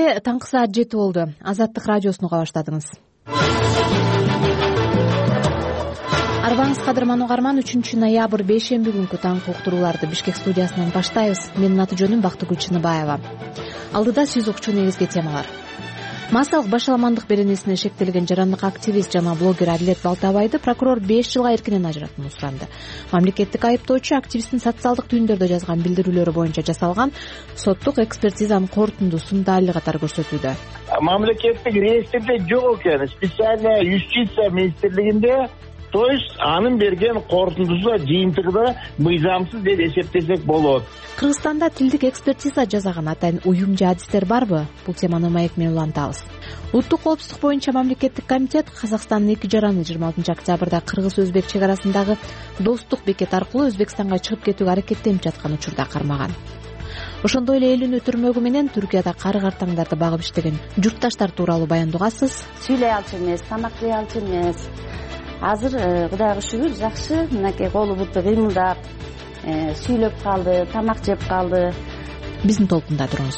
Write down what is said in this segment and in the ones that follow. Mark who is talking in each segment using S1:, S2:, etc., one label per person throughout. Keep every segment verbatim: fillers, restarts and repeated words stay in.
S1: кеңеште таңкы саат жети болду. Азаттык радиосуну уга баштадыңыз. Арбаңыз кадырман угарман, үчүнчү ноябрь бейшемби күнкү таңкы уктурууларды Бишкек студиясынан баштайбыз. Менин аты жөнүм Бактыгүл Чыныбаева. Алдыда сөз укчу негизги темалар. Массалык башаламандык беренесине шектелген жарандык активист жана блогер Адилет Балтабайды прокурор беш жылга эркинен ажыратууну суранды. Мамлекеттик айыптоочу активисттин социалдык түйүндөрдө жазган билдирүүлөрү боюнча жасалган соттук экспертизанын корутундусун далил катары көрсөтүүдө.
S2: Мамлекеттик реестрде жок экен, специальная юстиция министрлигинде. То есть анын берген корутундусу жыйынтыгында мыйзамсыз деп эсептесек болот.
S1: Кыргызстанда тилдик экспертиза жасаган атайын уюм же адистер барбы? Бул теманы маек менен улантабыз. Улуттук коопсуздук боюнча мамлекеттик комитет Казакстандын эки жараны жыйырма алтынчы октябрда кыргыз-өзбек чек арасындагы достук бекет аркылуу Өзбекстанга чыгып кетүүгө аракеттенип жаткан учурда кармаган. Ошондой эле элүүнү түрмөгү менен Түркияда кары картаңдарды багып иштеген журтташтар тууралуу баяндоогасыз.
S3: Сүйлөй алчу эмес, тамак жей алчу эмес. Азыр Кудайга шүгүр жакшы, мынакей колу буту кыймылдап, сүйлөп калды, тамак жеп калды.
S1: Биздин толкунда туруңуз.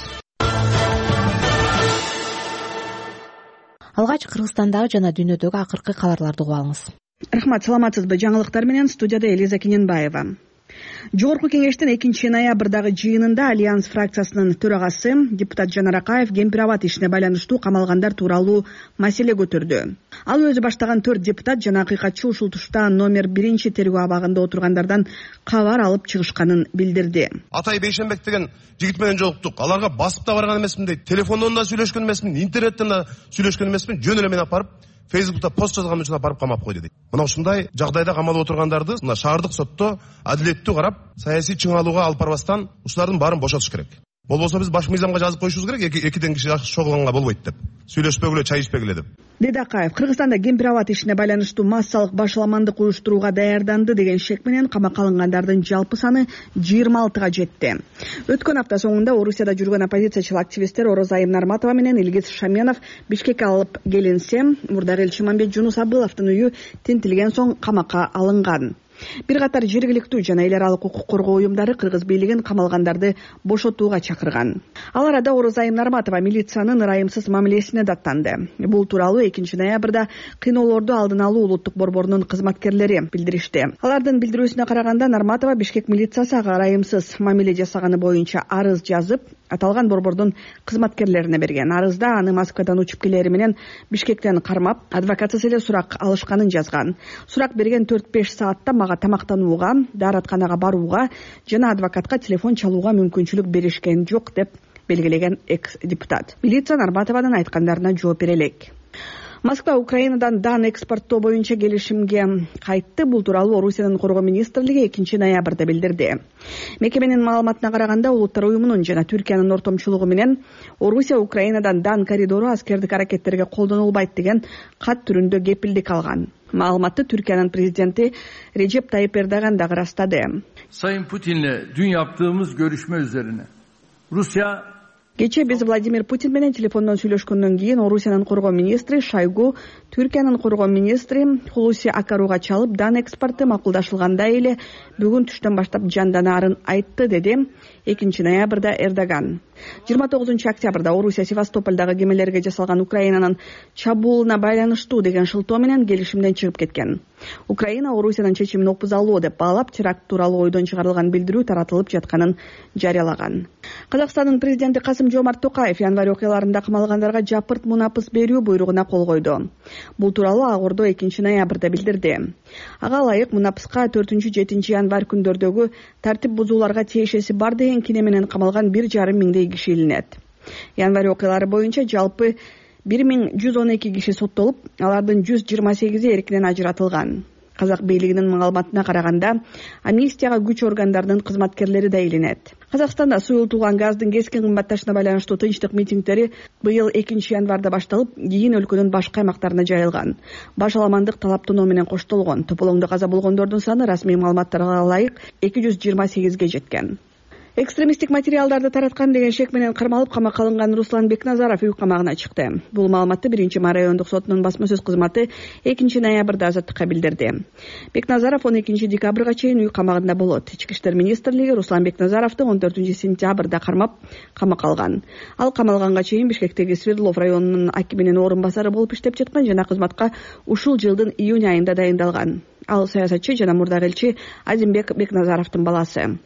S1: Алгач Кыргызстандагы жана дүйнөдөгү акыркы кабарларды угуп алыңыз.
S4: Рахмат, саламатсызбы? Жаңылыктар менен студияда Элиза Кененбаева. Жогорку кеңештин экинчи ноябрдагы жыйынында Альянс фракциясынын төрагасы депутат Жанар Акаев Кемпир-Абад ишине байланыштуу камалгандар тууралуу маселе көтөрдү. Ал өзү баштаган төрт депутат жана акыйкатчы ушул тушта номер биринчи тергөө абагында отургандардан кабар алып чыгышканын билдирди.
S5: Атай Бейшенбек деген жигит менен жолуктук. Аларга басып да барган эмесмин дейт. Телефондон да сүйлөшкөн эмесмин, интернеттен да сүйлөшкөн эмесмин. Жөн эле мен алып барып Фейсбукта пост жазган үчүн барып камап койду дейт. Мына ушундай жагдайда камалып отургандарды мына шаардык сотто адилеттүү карап, саясий чыңалууга алып барбастан ушулардын баарын бошотуш керек. Болбосо биз баш мыйзамга жазып коюшубуз керек, экиден киши чогулганга болбойт деп. Сүйлөшпөгүлө, чай ичпегиле деп.
S4: Деди Акаев, Кыргызстанда Кемпир-Абад ишине байланыштуу массалык башаламандык уюштурууга даярданды деген шек менен камакка алынгандардын жалпы саны жыйырма алтыга жетти. Өткөн апта соңунда Орусияда жүргөн оппозициячыл активисттер Орозайым Нарматова менен Илгиз Шаменов Бишкекке алып келинсе, мурдагы элчи Мамбет Жунус Абыловдун үйү тинтилген соң камакка алынган. Бир катар жергиликтүү жана эл аралык укук коргоо уюмдары кыргыз бийлигин камалгандарды бошотууга чакырган. Ал арада Орозайым Нарматова милициянын ырайымсыз мамилесине даттанды. Бул тууралуу экинчи ноябрда кыйноолорду алдын алуу улуттук борборунун кызматкерлери билдиришти. Алардын билдирүүсүнө караганда Нарматова Бишкек милициясы ага ырайымсыз мамиле жасаганы боюнча арыз жазып, аталган борбордун кызматкерлерине берген. Арызда аны Москвадан учуп келери менен Бишкектен кармап, адвокатсыз эле сурак алышканын жазган. Сурак берген төрт беш саатта мага тамактанууга, дааратканага барууга жана адвокатка телефон чалууга мүмкүнчүлүк беришкен жок деп белгилеген экс-депутат. Милиция Нарматованын айткандарына жооп бере элек. Москва Украинадан дан экспорттоо боюнча келишимге кайтты. Бул тууралуу Орусиянын коргоо министрлиги экинчи ноябрда билдирди. Мекеменин маалыматына караганда, Улуттар уюмунун жана Түркиянын ортомчулугу менен Орусия Украинадан дан коридору аскердик аракеттерге колдонулбайт деген кат түрүндө кепилдик алган. Маалыматты Türkiye'nin президенти Recep Tayyip Erdoğan da rastladı.
S6: Sayın Putin'le dün yaptığımız görüşme üzerine Rusya
S4: Geçe biz Vladimir Putin менен телефондон сүйлөшкөндөн кийин Орусиянын коргоо министри Шойгу Түркиянын коргоо министри Хулуси Акаруга чалып дан экспорты макулдашылгандай эле бүгүн түштөн баштап жанданарын айтты, деди экинчи ноябрда Эрдоган. жыйырма тогузунчу октябрда Орусия Севастопольдагы кемелерге жасалган Украинанын чабуулуна байланыштуу деген шылтоо менен келишимден чыгып кеткен. Украина Орусиянын чечимин опузалуу деп баалап, теракт тууралуу ойдон чыгарылган билдирүү таратылып жатканын жарыялаган. Казакстандын президенти Касым Жомарт Токаев январь окуяларында камалгандарга жапырт мунапыс берүү буйругуна кол койду. Бул тууралуу Ак Ордо экинчи ноябрда билдирди. Ага ылайык мунапыска төртүнчү жетинчи январь күндөрдөгү тартип бузууларга тиешеси бар деген кине менен камалган бир жарым миңдей киши илинет. Январь окуялары боюнча жалпы бир миң жүз он эки киши соттолуп, алардын жүз жыйырма сегизи эркинен ажыратылган. Казак бийлигинин маалыматына караганда, амнистияга күч органдарынын кызматкерлери да илинет. Казакстанда суюлтулган газдын кескин кымбатташына байланыштуу тынчтык митингдери быйыл экинчи январда башталып, кийин өлкөнүн башка аймактарына жайылган. Башаламандык талаптануу менен коштолгон. Тополоңдо каза болгондордун саны расмий маалыматтарга ылайык эки жүз жыйырма сегизге жеткен. экстремисттик материалдарды тараткан деген шек менен кармалып камакка алынган Руслан Бекназаров үй камагына чыкты. Бул маалыматты биринчи май райондук сотунун басма сөз кызматы экинчи ноябрда Азаттыкка билдирди. Бекназаров он экинчи декабрга чейин үй камагында болот. Ички иштер министрлиги Руслан Бекназаровду он төртүнчү сентябрда кармап камакка алган. Ал камалганга чейин Бишкектеги Свердлов районунун акиминин орун басары болуп иштеп жаткан жана кызматка ушул жылдын июнь айында дайындалган. Ал саясатчы жана мурдагы элчи Азимбек Бекназаровдун баласы.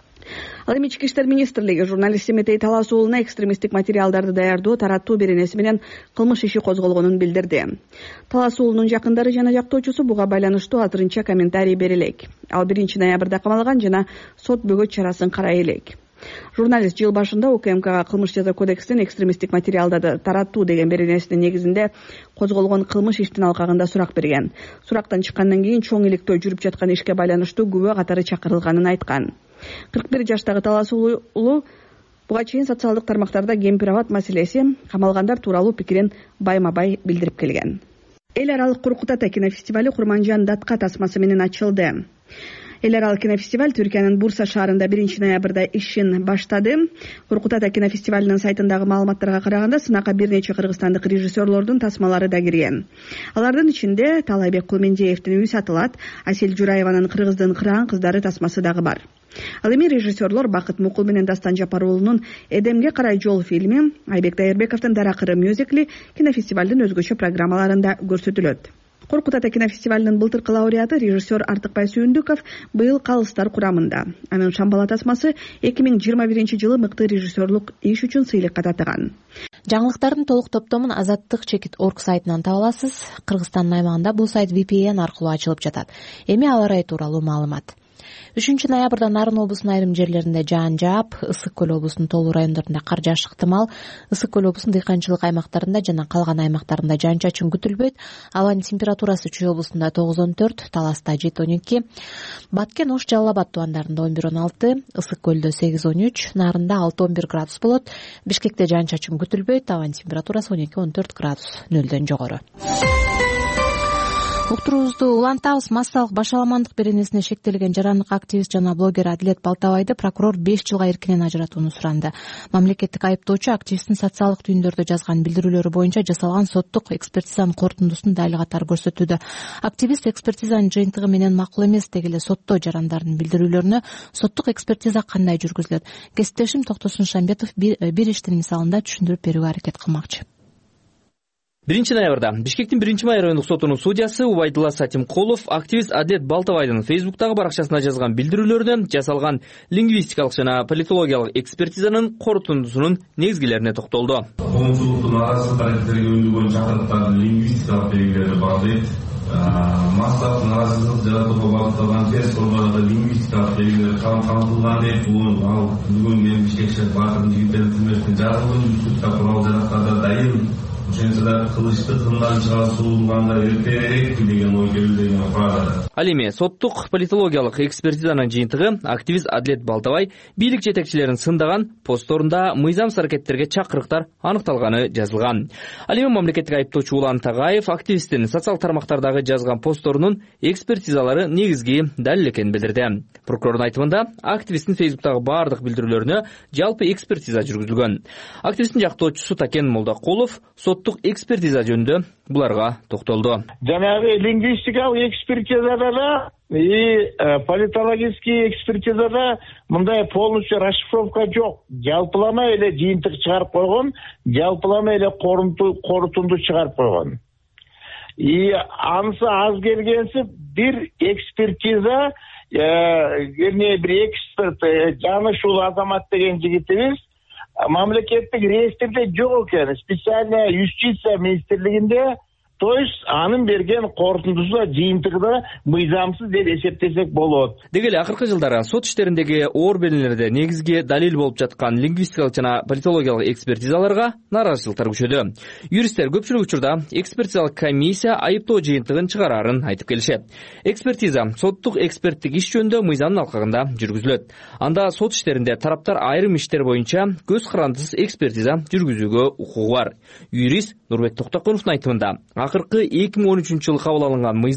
S4: Ал эми ички иштер министрлиги журналист Семетей Талас уулуна экстремисттик материалдарды даярдоо, тараттоо беренеси менен кылмыш иши козголгонун билдирди. Талас уулунун жакындары жана жактоочусу буга байланыштуу азырынча комментарий бере элек. Ал биринчи ноябрда камалган жана сот бөгөт чарасын карай элек. Журналист жыл башында УКМКга кылмыш жаза кодексинин экстремисттик материалдарды тараттуу деген беренесинин негизинде козголгон кылмыш иштин алкагында сурак берген. Сурактан чыккандан кийин чоң иликтөө жүрүп жаткан ишке байланыштуу күбө катары чакырылганын айткан. кырк бир жаштагы Талас уулу буга чейин социалдык тармактарда кемпир-абад маселеси, камалгандар тууралуу пикирин байма-бай билдирип келген. Эл аралык Коркут Ата кинофестивали Курманжан Датка тасмасы менен ачылды. Эл аралык кинофестиваль Түркиянын Бурса шаарында биринчи ноябрда ишин баштады. Коркут Ата кинофестивалинин сайтындагы маалыматтарга караганда сынакка бир нече кыргызстандык режиссерлордун тасмалары да кирген. Алардын ичинде Талайбек Кулмендиевдин Үй сатылат, Асель Жураеванын Кыргыздын Кыраан кыздары тасмасы дагы бар. Ал эми режиссерлор Бакыт Мукул менен Дастан Жапарулунун Эдемге карай жол фильми, Айбек Дайырбековдун Даракыры мюзикли кинофестивалдын өзгөчө программаларында көрсөтүлөт. Коркут Ата кинофестивалинин былтыркы лауреаты режиссер Артыкбай Сүйүндүков быйыл калыстар курамында. Анын Шамбала тасмасы эки миң жыйырма биринчи жылы мыкты режиссерлук иш үчүн сыйлыкка татыган.
S1: Жаңылыктардын толук топтомун Азаттык чекит точка орг сайтынан таба аласыз. Кыргызстандын аймагында бул сайт ви пи эн аркылуу ачылып жатат. Эми аба ырайы тууралуу маалымат. үчүнчү ноябрда Нарын облусунун айрым жерлеринде жаан жаап, Ысык көл облусунун толуу райондорунда кар жааш ыктымал. Ысык көл облусунун дыйканчылык аймактарында жана калган аймактарында жаан-чачын күтүлбөйт. Абанын температурасы Чүй облусунда тогуз он төрт, Таласта жети он эки, Баткен, Ош, Жалал Абад тубандарында он бир он алты, Ысык көлдө сегиз он үч, Нарында алты он бир градус болот. Бишкекте жаан-чачын күтүлбөйт. Абанын температурасы он эки он төрт градус, нөлдөн жогору. Уктуруубузду улантабыз. Массалык башаламандык беренесине шектелген жарандык активист жана блогер Адилет Балтабайды прокурор беш жылга эркинен ажыратууну суранды. Мамлекеттик айыптоочу активисттин социалдык түйүндөрдө жазган билдирүүлөрү боюнча жасалган соттук экспертизанын корутундусун дайыл катары көрсөтүүдө. Активист экспертизанын жыйынтыгы менен макул эмес деги эле сотто жарандардын билдирүүлөрүнө соттук экспертиза кандай жүргүзүлөт? Кесиптешим Токтосун Шамбетов бир иштин мисалында түшүндүрүп берүүгө аракет кылмакчы.
S7: биринчи ноябрда Бишкектин биринчи май райондук сотунун судьясы Убайдулла Сатимкулов активист Адилет Балтабайдын Фейсбуктагы баракчасына жазган билдирүүлөрүнө жасалган лингвистикалык жана политологиялык экспертизанын корутундусунун негизгилерине токтолду.
S8: Коомчулуктун арасында аракеттерге өндүгөн чакырыктардын лингвистикалык белгилери баардайт. Массалык нааразычылык жаратууга багытталган терс формадагы лингвистикалык белгилер камтылган дейт. Бул ал бүгүн мен Бишкек шаар Баатырдын жигиттерин тилмештин жазылган үстүктө курал жарактарда дайым. Ошентсе кылычты тындан чыгарууганда эртерээк деген ой келди деген фраза.
S7: Ал эми соттук политологиялык экспертизанын жыйынтыгы активист Адилет Балтабай бийлик жетекчилерин сындаган постторунда мыйзамсыз аракеттерге чакырыктар аныкталганы жазылган. Ал эми мамлекеттик айыптоочу Улан Тагаев активисттин социалдык тармактардагы жазган постторунун экспертизалары негизги далил экенин билдирди. Прокурордун айтымында активисттин Фейсбуктагы баардык билдирүүлөрүнө жалпы экспертиза жүргүзүлгөн. Активисттин жактоочусу Такен Молдокулов соттук экспертиза жөнүндө буларга токтолду.
S2: Жанагы лингвистикалык экспертизада и политологический экспертизада мындай полностью расшифровка жок. Жалпылама эле жыйынтык чыгарып койгон, жалпылама эле корутунду чыгарып койгон. И анысы аз келгенси бир экспертиза, эмне бир эксперт Жанышул Азамат деген жигитибиз мамлекеттик реестрде жок экен. Специальная юстиция министрлигинде, то есть анын берген корутундусу жыйынтыгында мыйзамсыз деп эсептесек болот.
S7: Деги эле акыркы жылдары сот иштериндеги оор белгилерде негизги далил болуп жаткан лингвистикалык жана политологиялык экспертизаларга нааразычылыктар күчөдү. Юристтер көпчүлүк учурда экспертизалык комиссия айыптоо жыйынтыгын чыгарарын айтып келишет. Экспертиза соттук эксперттик иш жөнүндө мыйзамдын алкагында жүргүзүлөт. Анда сот иштеринде тараптар айрым иштер боюнча көз карандысыз экспертиза жүргүзүүгө укугу бар. Юрист Нурбек Токтокуновдун айтымында акыркы эки миң он үчүнчү жылы кабыл алынган мыйзам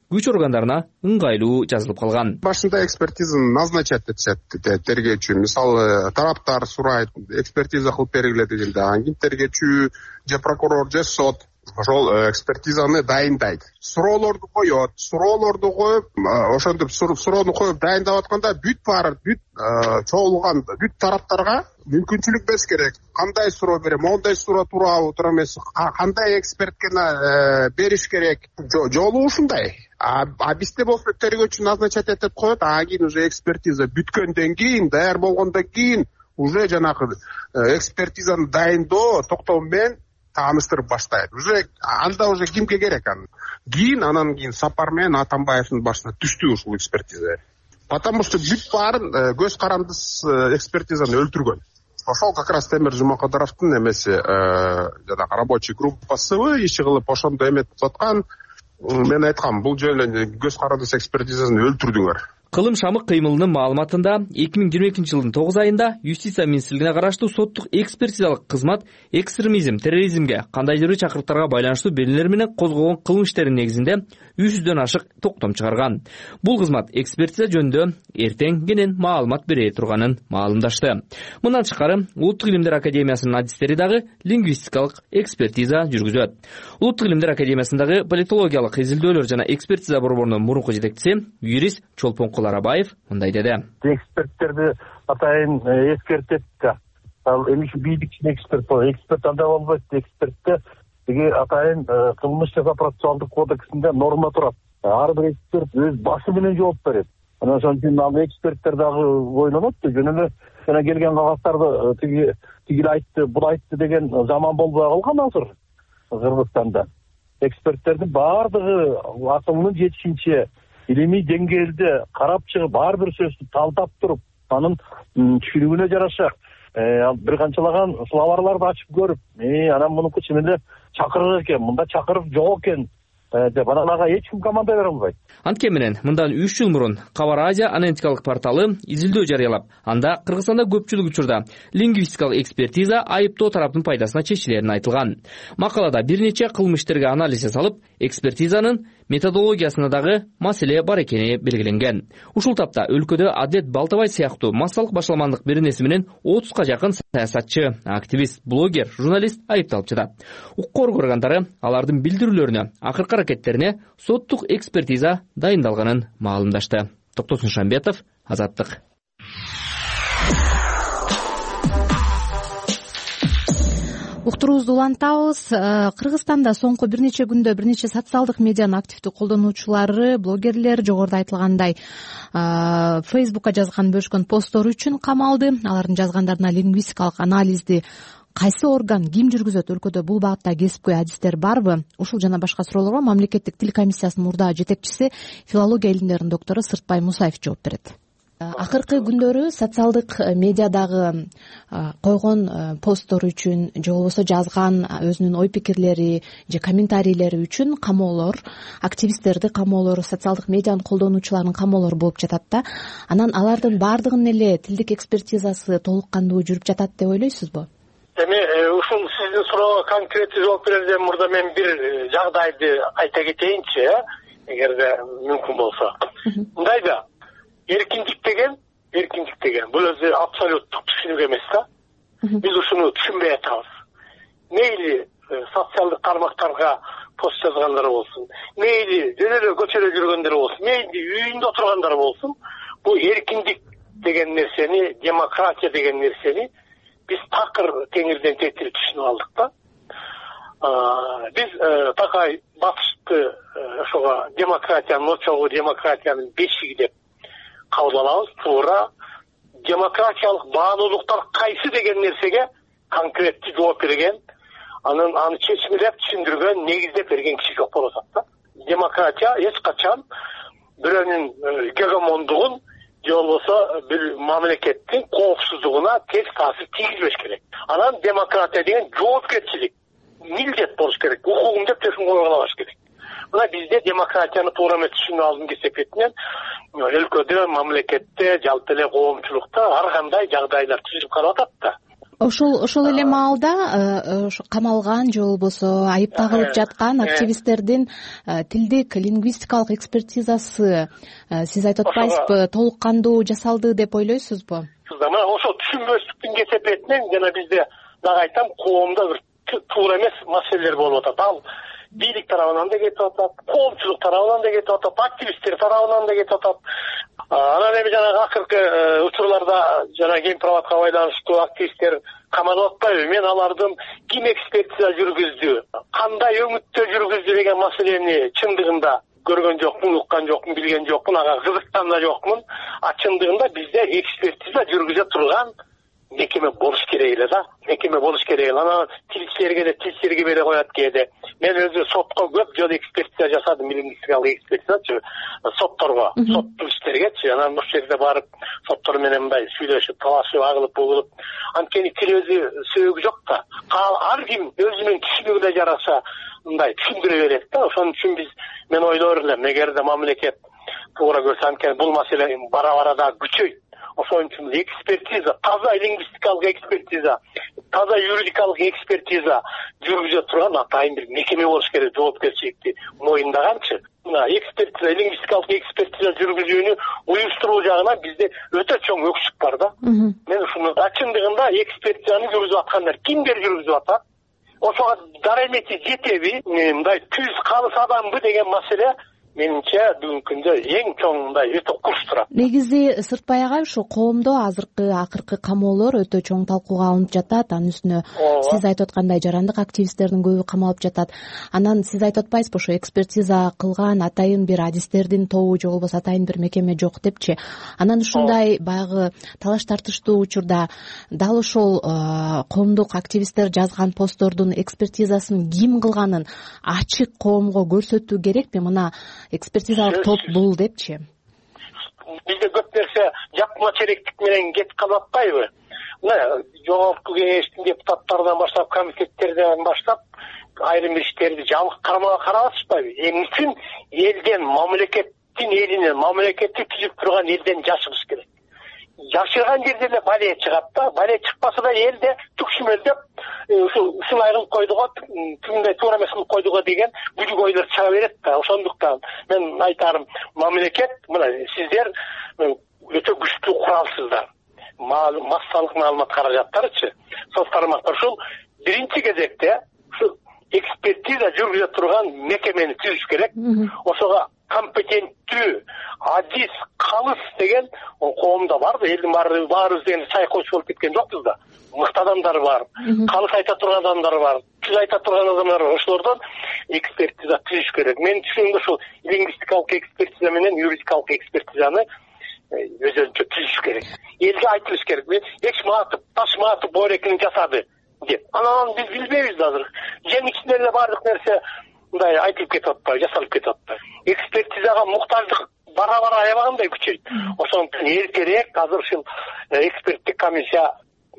S7: күч органдарына ыңгайлуу жазылып калган.
S9: Башында экспертизаны назначать этишет тергөөчү. Мисалы тараптар сурайт, экспертиза кылып бергиле дегенде, анан кийин тергөөчү же прокурор же сот ошол экспертизаны дайындайт. Суроолорду коет, суроолорду коюп, ошентип суроону коюп дайындап атканда бүт баары, бүт чогулган бүт тараптарга мүмкүнчүлүк бериш керек. Кандай суроо берем, моундай суроо туурабы, туура эмес, кандай экспертке бериш керек. Жолу ушундай. А бизде болсо тергөөчү назначать этип коет, анан кийин уже экспертиза бүткөндөн кийин, даяр болгондон кийин уже жанагы экспертизаны дайындоо токтому менен тааныштырып баштайт. Уже анда уже кимге керек анан? Кийин анан кийин Сапар менен Атамбаевдин башына түштү ушул экспертиза. Потому что бүт баарын көз карандысыз экспертизаны өлтүргөн. Ошол как раз Темир Жумакадыровдун эмеси жанагы рабочий группасы иши кылып ошондо эметип аткан. Мен айткам, бул жөнүндө көз карандысыз экспертизаны өлтүрдүңөр.
S7: Кылым Шамык кыймылынын маалыматында эки миң жыйырма экинчи жылдын тогуз айында Юстиция министрлигине караштуу соттук экспертизалык кызмат экстремизм, терроризмге, кандайдыр бир чакырыктарга байланыштуу белгилер менен козголгон кылмыш иштеринин негизинде үч жүздөн ашык токтом чыгарган. Бул кызмат экспертиза жөнүндө эртең кенен маалымат бере турганын маалымдашты. Мындан тышкары Улуттук илимдер академиясынын адистери дагы лингвистикалык экспертиза жүргүзөт. Улуттук илимдер академиясындагы политологиялык изилдөөлөр жана экспертиза борборунун мурунку жетекчиси юрист Чолпон Арабаев мындай деди.
S10: Эксперттерди атайын эскертет да. Ал эми бийликчи эксперт бол, эксперт анда болбойт. Экспертте деги атайын кылмыш жаза процессуалдык кодексинде норма турат. Ар бир эксперт өз башы менен жооп берет. Анан ошон үчүн ал эксперттер дагы ойлонот. Жөн эле жана келген кагазтарды тиги тигил айтты, бул айтты деген заман болбой калган азыр Кыргызстанда. Эксперттердин баардыгы акылынын жетишинче илимий деңгээлде карап чыгып, ар бир сөздү талдап туруп, анын түшүнүгүнө жараша бир канчалаган словарларды ачып көрүп, анан мунуку чын эле чакырык экен, мында чакырык жок экен деп анан ага эч ким команда бере албайт.
S7: Анткени менен мындан үч жыл мурун Кабар Азия аналитикалык порталы изилдөө жарыялап, анда Кыргызстанда көпчүлүк учурда лингвистикалык экспертиза айыптоо тараптын пайдасына чечилерин айтылган. Макалада бир нече кылмыш иштерге анализ жасалып, экспертизанын методологиясына дагы маселе бар экени белгиленген. Ушул тапта өлкөдө Адлет Балтабай сыяктуу массалык башаламандык беренеси менен отузга жакын саясатчы, активист, блогер, журналист айыпталып жатат. Укук органдары алардын билдирүүлөрүнө, акыркы аракеттерине соттук экспертиза дайындалганын маалымдашты. Токтосун Шамбетов, Азаттык.
S1: Уктуруубузду улантабыз. Кыргызстанда соңку бир нече күндө бир нече социалдык медианын активдүү колдонуучулары, блогерлер жогоруда айтылгандай Фейсбукка жазган бөлүшкөн посттору үчүн камалды. Алардын жазгандарына лингвистикалык анализди кайсы орган, ким жүргүзөт, өлкөдө бул багытта кесипкөй адистер барбы? Ушул жана башка суроолорго мамлекеттик тил комиссиясынын мурдагы жетекчиси, филология илимдеринин доктору Сыртбай Мусаев жооп берет. Акыркы күндөрү социалдык медиадагы койгон посттору үчүн же болбосо жазган өзүнүн ой пикирлери же комментарийлери үчүн камоолор, активисттерди камоолор, социалдык медианын колдонуучуларын камоолор болуп жатат да. Анан алардын баардыгынын эле тилдик экспертизасы толук кандуу жүрүп жатат деп ойлойсузбу?
S10: Эми ушул сиздин суроого конкреттүү жооп берерден мурда мен бир жагдайды айта кетейинчи, эгерде мүмкүн болсо. Мындай да, эркиндик деген, эркиндик деген бул өзү абсолюттук түшүнүк эмес да. Биз ушуну түшүнбөй атабыз. Мейли социалдык тармактарга пост жазгандар болсун, мейли жөн эле көчөдө жүргөндөр болсун, мейли үйүндө отургандар болсун, бул эркиндик деген нерсени, демократия деген нерсени биз такыр теңирден тетирип түшүнүп алдык да. Биз такай батышты ошого демократиянын очогу, демократиянын бешиги деп кабыл алабыз. Туура демократиялык баануулуктар кайсы деген нерсеге конкреттүү жооп берген, анын аны чечмелеп түшүндүргөн, негиздеп берген киши жок болуп атат да. Демократия эч качан бирөөнүн гегемондугун же болбосо бир мамлекеттин коопсуздугуна терс таасир тийгизбеш керек. Анан демократия деген жоопкерчилик, милдет болуш керек, укугум деп тесин койгулабаш керек. Мына бизде демократияны туура эмес түшүнүп алдым кесепетинен өлкөдө, мамлекетте, жалпы эле коомчулукта ар кандай жагдайлар түзүлүп калып атат да.
S1: ошол ошол эле маалда ошо камалган же болбосо айыпталып жаткан активисттердин тилдик лингвистикалык экспертизасы сиз айтып атпайсызбы толук кандуу жасалды деп ойлойсузбу?
S10: Мына ошол түшүнбөстүктүн кесепетинен жана бизде дагы айтам, коомдо бир туура эмес маселелер болуп атат. Ал бийлик тарабынан да кетип атат, коомчулук тарабынан да кетип атат, активисттер тарабынан да кетип атат. Анан эми жанагы акыркы учурларда жана ген праватка байланыштуу активисттер камалып атпайбы? Мен алардын ким экспертиза жүргүздү, кандай өңүттө жүргүздү деген маселени чындыгында көргөн жокмун, уккан жокмун, билген жокмун, ага кызыккан да жокмун. А чындыгында бизде экспертиза жүргүзө турган мекеме болуш керек эле да. Мекеме болуш керек эле. Анан тилчилерге да тилчилерге бере коет кээде. Мен өзү сотко көп жолу экспертиза жасадым, лингвистикалык экспертизачы, сотторго, соттук иштергечи. Анан ошол жерде барып соттор менен мындай сүйлөшүп, талашып, агылып, бугулуп. Анткени тил өзү сөөгү жок да. Ар ким өзүнүн түшүнүгүнө жараша мындай түшүндүрө берет да. Ошон үчүн биз мен ойлор элем, эгерде мамлекет туура көрсө, анткени бул маселе бара-бара да күчөйт. Ошон үчүн экспертиза, таза лингвистикалык экспертиза, таза юридикалык экспертиза жүргүзө турган атайын бир мекеме болуш керек, жоопкерчиликти моюндаганчы. Мына экспертиза, лингвистикалык экспертиза жүргүзүүнү уюштуруу жагынан бизде өтө чоң өксүк бар да. Мен ушуну чындыгында экспертизаны жүргүзүп аткандар кимдер жүргүзүп атат? Ошого дарамети жетеби? Мындай түз калыс адамбы деген маселе менимче бүгүнкү күндө эң чоң мындай өтө курч турат.
S1: Негизи Сыртбай агай, ушу коомдо азыркы акыркы камоолор өтө чоң талкууга алынып жатат. Анын үстүнө сиз айтып аткандай жарандык активисттердин көбү камалып жатат. Анан сиз айтып атпайсызбы, ошо экспертиза кылган атайын бир адистердин тобу же болбосо атайын бир мекеме жок депчи. Анан ушундай баягы талаш тартыштуу учурда дал ошол коомдук активисттер жазган посттордун экспертизасын ким кылганын ачык коомго көрсөтүү керекпи? Мына экспертизалык топ бул депчи.
S10: Бизде көп нерсе жапма черектик менен кетип калып атпайбы? Мына жогорку кеңештин депутаттарынан баштап, комитеттерден баштап айрым иштерди жабык кармага карап атышпайбы? Эмне үчүн элден, мамлекеттин элинен, мамлекетти түзүп турган элден жашыгыш керек? Жашырган жерде эле бале чыгат да, бале чыкпаса да элде түкшүмөлдөп ушул ушулай кылып койдуго, тимдей туура эмес кылып койдуго деген бүдүк ойлор чыга берет да. Ошондуктан мен айтарым, мамлекет, мына сиздер өтө күчтүү куралсыздар. Массалык маалымат каражаттарычы, соц тармактар ушул биринчи кезекте ушул экспертиза жүргүзө турган мекемени түзүш керек. Ошого компетенттүү адис калыс деген коомдо бар да, элдин баары баарыбыз деген чайкоочу болуп кеткен жокпуз да. Мыкты адамдар бар, калыс айта турган адамдар бар, түз айта турган адамдар бар. Ошолордон экспертиза түзүш керек. Менин түшүнүгүмдө ушул лингвистикалык экспертиза менен юридикалык экспертизаны өзүнчө түзүш керек. Элге айтылыш керек. Мен Эчматов, Ташматов боорекини жасады деп. Анан биз билбейбиз да азыр. Жем ичинде эле баардык нерсе мындай айтылып кетип атпайбы, жасалып кетип атпайбы. Экспертизага муктаждык бара-бара аябагандай күчөйт. Ошондуктан эртерээк азыр ушул эксперттик комиссияны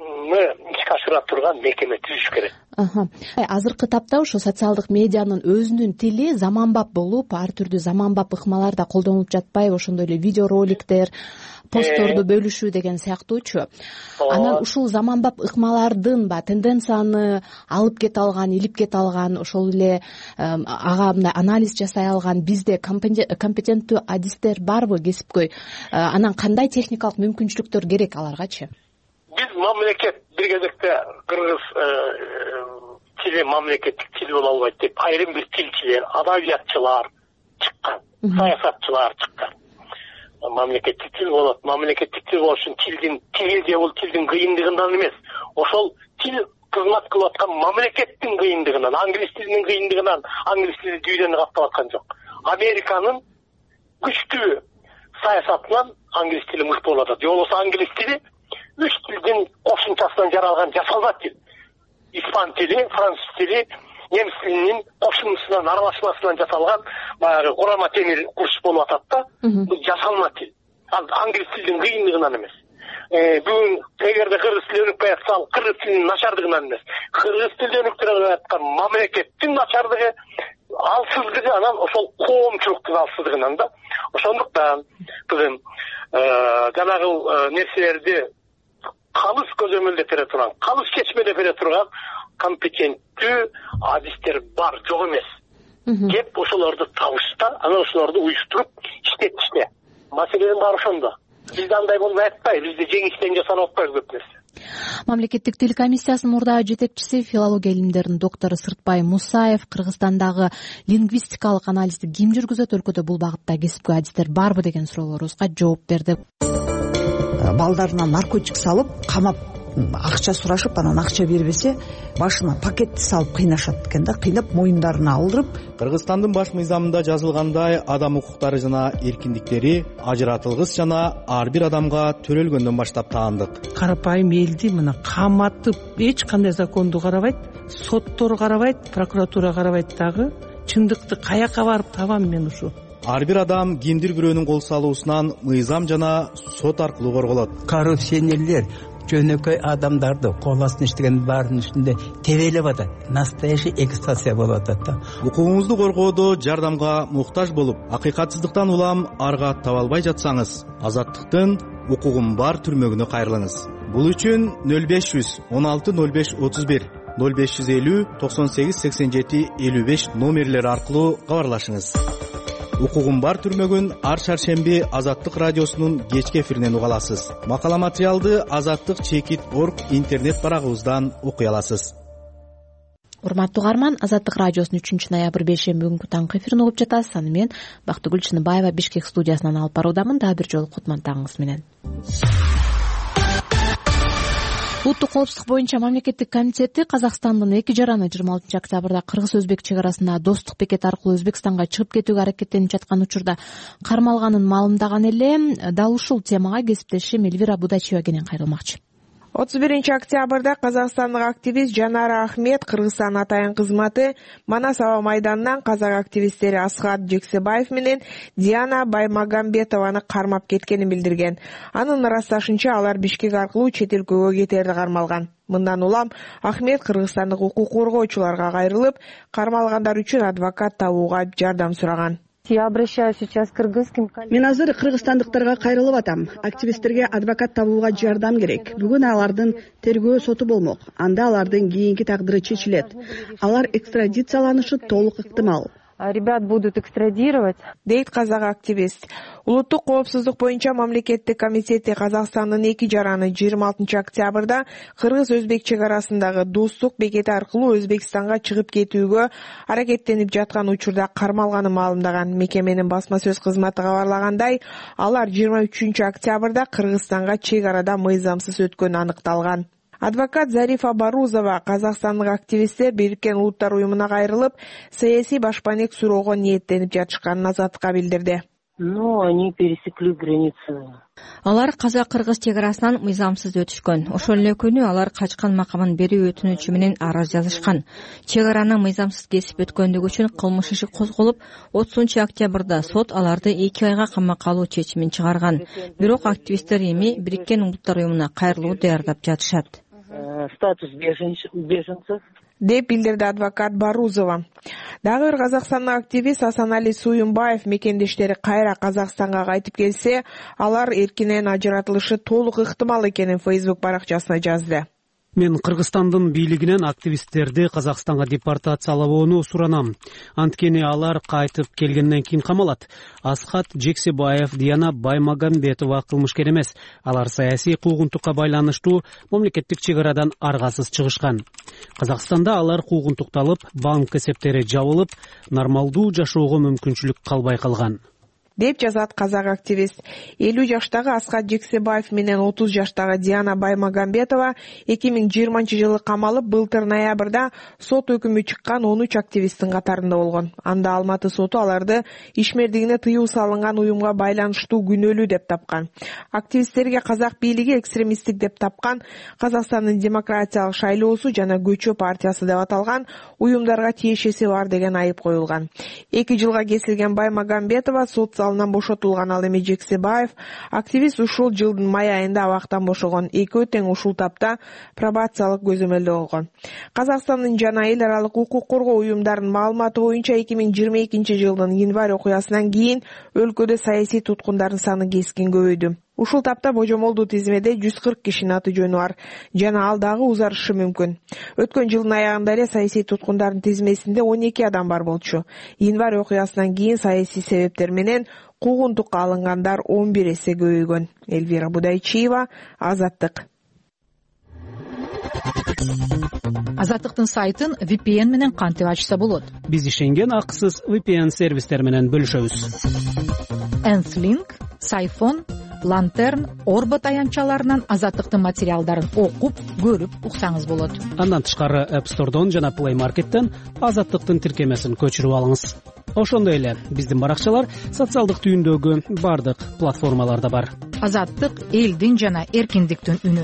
S10: ишке ашыра турган мекеме түзүш керек.
S1: Азыркы тапта ошо социалдык медианын өзүнүн тили заманбап болуп, ар түрдүү заманбап ыкмалар да колдонулуп жатпайбы? Ошондой эле видеороликтер, постторду бөлүшүү деген сыяктуучу. Анан ушул заманбап ыкмалардын ба тенденцияны алып кете алган, илип кете алган, ошол эле ага мындай анализ жасай алган бизде компетенттүү адистер барбы, кесипкөй? Анан кандай техникалык мүмкүнчүлүктөр керек аларгачы?
S10: Биз мамлекет бир кезекте кыргыз тили мамлекеттик тил боло албайт деп айрым бир тилчилер, адабиятчылар чыккан, саясатчылар чыккан. Мамлекеттик тил болот. Мамлекеттик тил болуш үчүн тилдин тили же бул тилдин кыйындыгынан эмес. Ошол тил кызмат кылып аткан мамлекеттин кыйындыгынан, англис тилинин кыйындыгынан, англис тили дүйдөн каптап аткан жок. Американын күчтүү саясатынан англис тили мыкты болуп атат. Же болбосо англис тили үч тилдин кошумчасынан жаралган жасалма тил. Испан тили, француз тили, немис тилинин кошумчасынан, аралашмасынан жасалган баягы курама темир курч болуп атат да. Бул жасалма тил. Ал англис тилинин кыйындыгынан эмес. Бүгүн эгерде кыргыз тили өнүкпөй атса, ал кыргыз тилинин начардыгынан эмес. Кыргыз тилди өнүктүрө аткан мамлекеттин начардыгы, алсыздыгы, анан ошол коомчулуктун алсыздыгынан да. Ошондуктан кызым жанагы нерселерди калыс көзөмөлдөп бере турган, калыс чечмелеп бере турган компетенттүү адистер бар, жок эмес. Кеп ошолорду табышта, анан ошолорду уюштуруп иштетиште. Маселенин баары ошондо. Бизде андай болбой атпайбы, бизде жеңиштен жасалып атпайбы көп нерсе.
S1: Мамлекеттик тил комиссиясынын мурдагы жетекчиси, филология илимдеринин доктору Сыртбай Мусаев Кыргызстандагы лингвистикалык анализди ким жүргүзөт, өлкөдө бул багытта кесипкөй адистер барбы деген суроолорубузга жооп берди.
S11: Балдарына наркотик салып, камап, акча сурашып, анан акча бербесе, башына пакетти салып кыйнашат экен да, кыйнап моюндарына алдырып.
S12: Кыргызстандын баш мыйзамында жазылгандай, адам укуктары жана эркиндиктери ажыратылгыс жана ар бир адамга төрөлгөндөн баштап таандык.
S13: Карапайым элди мына каматып, эч кандай законду карабайт, соттор карабайт, прокуратура карабайт дагы. Чындыкты каяка барып табам мен ушу?
S12: Ар бир адам кимдир бирөөнүн кол салуусунан мыйзам жана сот аркылуу корголот.
S14: Коррупционерлер жөнөкөй адамдарды кол астына иштеген баарынын үстүндө тебелеп атат. Настоящий эксплуатация болуп атат да.
S12: Укугуңузду коргоодо жардамга муктаж болуп, акыйкатсыздыктан улам арга таба албай жатсаңыз, Азаттыктын укугум бар түрмөгүнө кайрылыңыз. Бул үчүн нөл беш жүз он алты нөл беш отуз бир, нөл беш жүз элүү токсон сегиз сексен жети элүү беш номерлери аркылуу кабарлашыңыз. Укугум бар түрмөгүн ар шаршемби Азаттык радиосунун кечки эфиринен уга аласыз. Макала материалды Азаттык чекит точка орг интернет барагыбыздан окуй аласыз.
S1: Урматтуу угарман, Азаттык радиосунун үчүнчү ноябрь бейшемби күнгү таңкы эфирин угуп жатасыз. Аны мен Бактыгүл Чыныбаева Бишкек студиясынан алып баруудамын. Дагы бир жолу кутмандагыңыз менен. Улуттук коопсуздук боюнча мамлекеттик комитети Казакстандын эки жараны жыйырма алтынчы октябрда кыргыз-өзбек чек арасында достук бекети аркылуу Өзбекстанга чыгып кетүүгө аракеттенип жаткан учурда кармалганын маалымдаган эле. Дал ушул темага кесиптешим Эльвира Будачева кенен кайрылмакчы.
S15: отуз биринчи октябрда казакстандык активист Жанара Ахмет Кыргызстан атайын кызматы Манас аба майданынан казак активисттери Асхат Жексебаев менен Диана Баймагамбетованы кармап кеткенин билдирген. Анын ырасташынча алар Бишкек аркылуу чет өлкөгө кетерди кармалган. Мындан улам Ахмет кыргызстандык укук коргоочуларга кайрылып, кармалгандар үчүн адвокат табууга жардам сураган.
S16: Я обращаюсь сейчас к кыргызским коллегам.
S4: Мен азыр кыргызстандыктарга кайрылып атам. Активисттерге адвокат табууга жардам керек. Бүгүн алардын тергөө соту болмок. Анда алардын кийинки тагдыры чечилет. Алар экстрадицияланышы толук ыктымал.
S16: Ребят будут экстрадировать,
S15: дейт казак активист. Улуттук коопсуздук боюнча мамлекеттик комитети Казакстандын эки жараны жыйырма алтынчы октябрда кыргыз-өзбек чек арасындагы достук бекети аркылуу Өзбекстанга чыгып кетүүгө аракеттенип жаткан учурда кармалганын маалымдаган. Мекеменин басма сөз кызматы кабарлагандай, алар жыйырма үчүнчү октябрда Кыргызстанга чек арада мыйзамсыз өткөнү аныкталган. Адвокат Зарифа Барузова казакстандык активисттер Бириккен Улуттар уюмуна кайрылып, саясий башпанек суроого ниеттенип жатышканын Азаттыкка билдирди.
S16: Ну, они пересекли границу.
S17: Алар казак-кыргыз чек арасынан мыйзамсыз өтүшкөн. Ошол эле күнү алар качкан макамын берүү өтүнүчү менен арыз жазышкан. Чек араны мыйзамсыз кесип өткөндүгү үчүн кылмыш иши козголуп, отузунчу октябрда сот аларды эки айга камакка алуу чечимин чыгарган. Бирок активисттер эми Бириккен Улуттар уюмуна кайрылуу даярдап жатышат.
S16: Статус беженцев,
S15: деп билдирди адвокат Барузова. Дагы бир казакстандык активист Асанали Суюмбаев мекендештери кайра Казакстанга кайтып келсе, алар эркинен ажыратылышы толук ыктымал экенин Facebook баракчасына жазды.
S18: Мен Кыргызстандын бийлигинен активисттерди Казакстанга депортациялабоону суранам. Анткени алар кайтып келгенден кийин камалат. Асхат Жексебаев, Диана Баймагамбетова кылмышкер эмес. Алар саясий куугунтукка байланыштуу мамлекеттик чек арадан аргасыз чыгышкан. Казакстанда алар куугунтукталып, банк эсептери жабылып, нормалдуу жашоого мүмкүнчүлүк калбай калган,
S15: деп жазат казак активист. элүү жаштагы Асхат Жексебаев менен отуз жаштагы Диана Баймагамбетова эки миң жыйырманчы жылы камалып, былтыр ноябрда сот өкүмү чыккан он үч активисттин катарында болгон. Анда Алматы соту аларды ишмердигине тыюу салынган уюмга байланыштуу күнөөлүү деп тапкан. Активисттерге казак бийлиги экстремисттик деп тапкан Казакстандын демократиялык шайлоосу жана көчө партиясы деп аталган уюмдарга тиешеси бар деген айып коюлган. эки жылга кесилген Баймагамбетова сот залынан бошотулган. Ал эми Жексебаев активист ушул жылдын май айында абактан бошогон. Экөө тең ушул тапта пробациялык көзөмөлдө болгон. Казакстандын жана эл аралык укук коргоо уюмдарынын маалыматы боюнча эки миң жыйырма экинчи жылдын январь окуясынан кийин өлкөдө саясий туткундардын саны кескин көбөйдү. Ушул тапта божомолдуу тизмеде жүз кырк кишинин аты жөнү бар жана ал дагы узарышы мүмкүн. Өткөн жылдын аягында эле саясий туткундардын тизмесинде он эки адам бар болчу. Январь окуясынан кийин саясий себептер менен куугунтукка алынгандар он бир эсе көбөйгөн. Элвира Будайчиева, Азаттык.
S19: Азаттыктын сайтын ви пи эн менен кантип ачса болот?
S18: Биз ишенген акысыз ви пи эн сервистер менен бөлүшөбүз.
S19: Энслинк, Сайфон, Лантерн, Орбот аянтчаларынан Азаттыктын материалдарын окуп, көрүп уксаңыз болот.
S18: Андан тышкары App Store'дон жана Play Market'тен Азаттыктын тиркемесин көчүрүп алыңыз. Ошондой эле биздин баракчалар социалдык түйүндөгү бардык платформаларда бар.
S19: Азаттык элдин жана эркиндиктин үнү.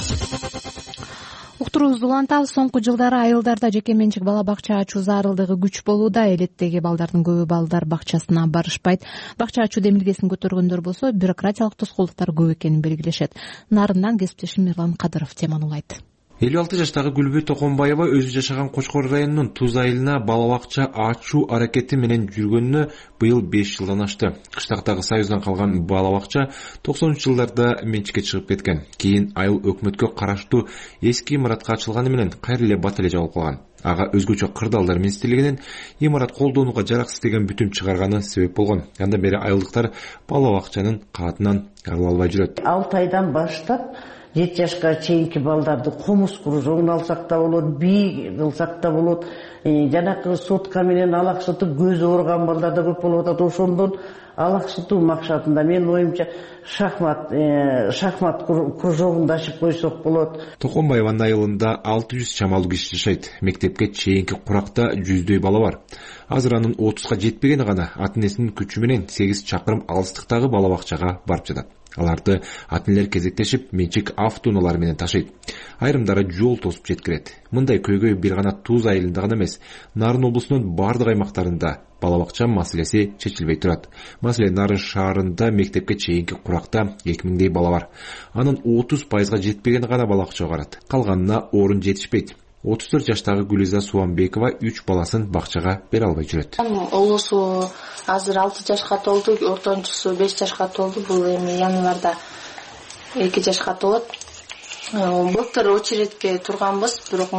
S19: Уктуруубузду улантабыз. Соңку жылдары айылдарда жеке менчик бала бакча ачуу зарылдыгы күч болууда. Элеттеги балдардын көбү балдар бакчасына барышпайт. Бакча ачуу демилгесин көтөргөндөр болсо бюрократиялык тоскоолдуктар көп экенин белгилешет. Нарындан кесиптешим Мирлан Кадыров теманы улайт.
S20: элүү алты жаштагы Гүлбү Токонбаева өзү жашаган Кочкор районунун Туз айылына бала бакча ачуу аракети менен жүргөнүнө быйыл беш жылдан ашты. Кыштактагы Союздан калган бала бакча токсонунчу жылдарда менчикке чыгып кеткен. Кийин айыл өкмөткө караштуу эски имаратка ачылганы менен кайра эле бат эле жабылып калган. Ага өзгөчө кырдаалдар министрлигинин имарат колдонууга жараксыз деген бүтүм чыгарганы себеп болгон. Андан бери айылдыктар бала бакчанын каатынан арыла албай жүрөт.
S21: алты айдан баштап жети жашка чейинки балдарды комуз кружогун алсак да болот, бий кылсак да болот. Жанакы сотка менен алаксытып көзү ооруган балдар да көп болуп атат. Ошондон алаксытуу максатында мен оюмча шахмат шахмат кружогун ачып койсок болот.
S20: Токонбаеванын айылында алты жүз чамалуу киши жашайт. Мектепке чейинки куракта жүздөй бала бар. Азыр анын отузга жетпегени гана ата энесинин күчү менен сегиз чакырым алыстыктагы бала бакчага барып жатат. Аларды ата энелер кезектешип менчик автоунаалар менен ташыйт. Айрымдары жол тосуп жеткирет. Мындай көйгөй бир гана Туз айылында гана эмес, Нарын облусунун бардык аймактарында бала бакча маселеси чечилбей турат. Маселен, Нарын шаарында мектепке чейинки куракта эки миңдей бала бар. Анын отуз пайызга жетпегени гана бала бакчага барат. Калганына орун жетишпейт. отуз төрт жаштагы Гүлиза Суанбекова үч баласын бакчага бере албай жүрөт.
S22: Олусу азыр алты жашка толду, ортончусу беш жашка толду. Бул эми январда эки жашка толот. Былтыр очередке турганбыз, бирок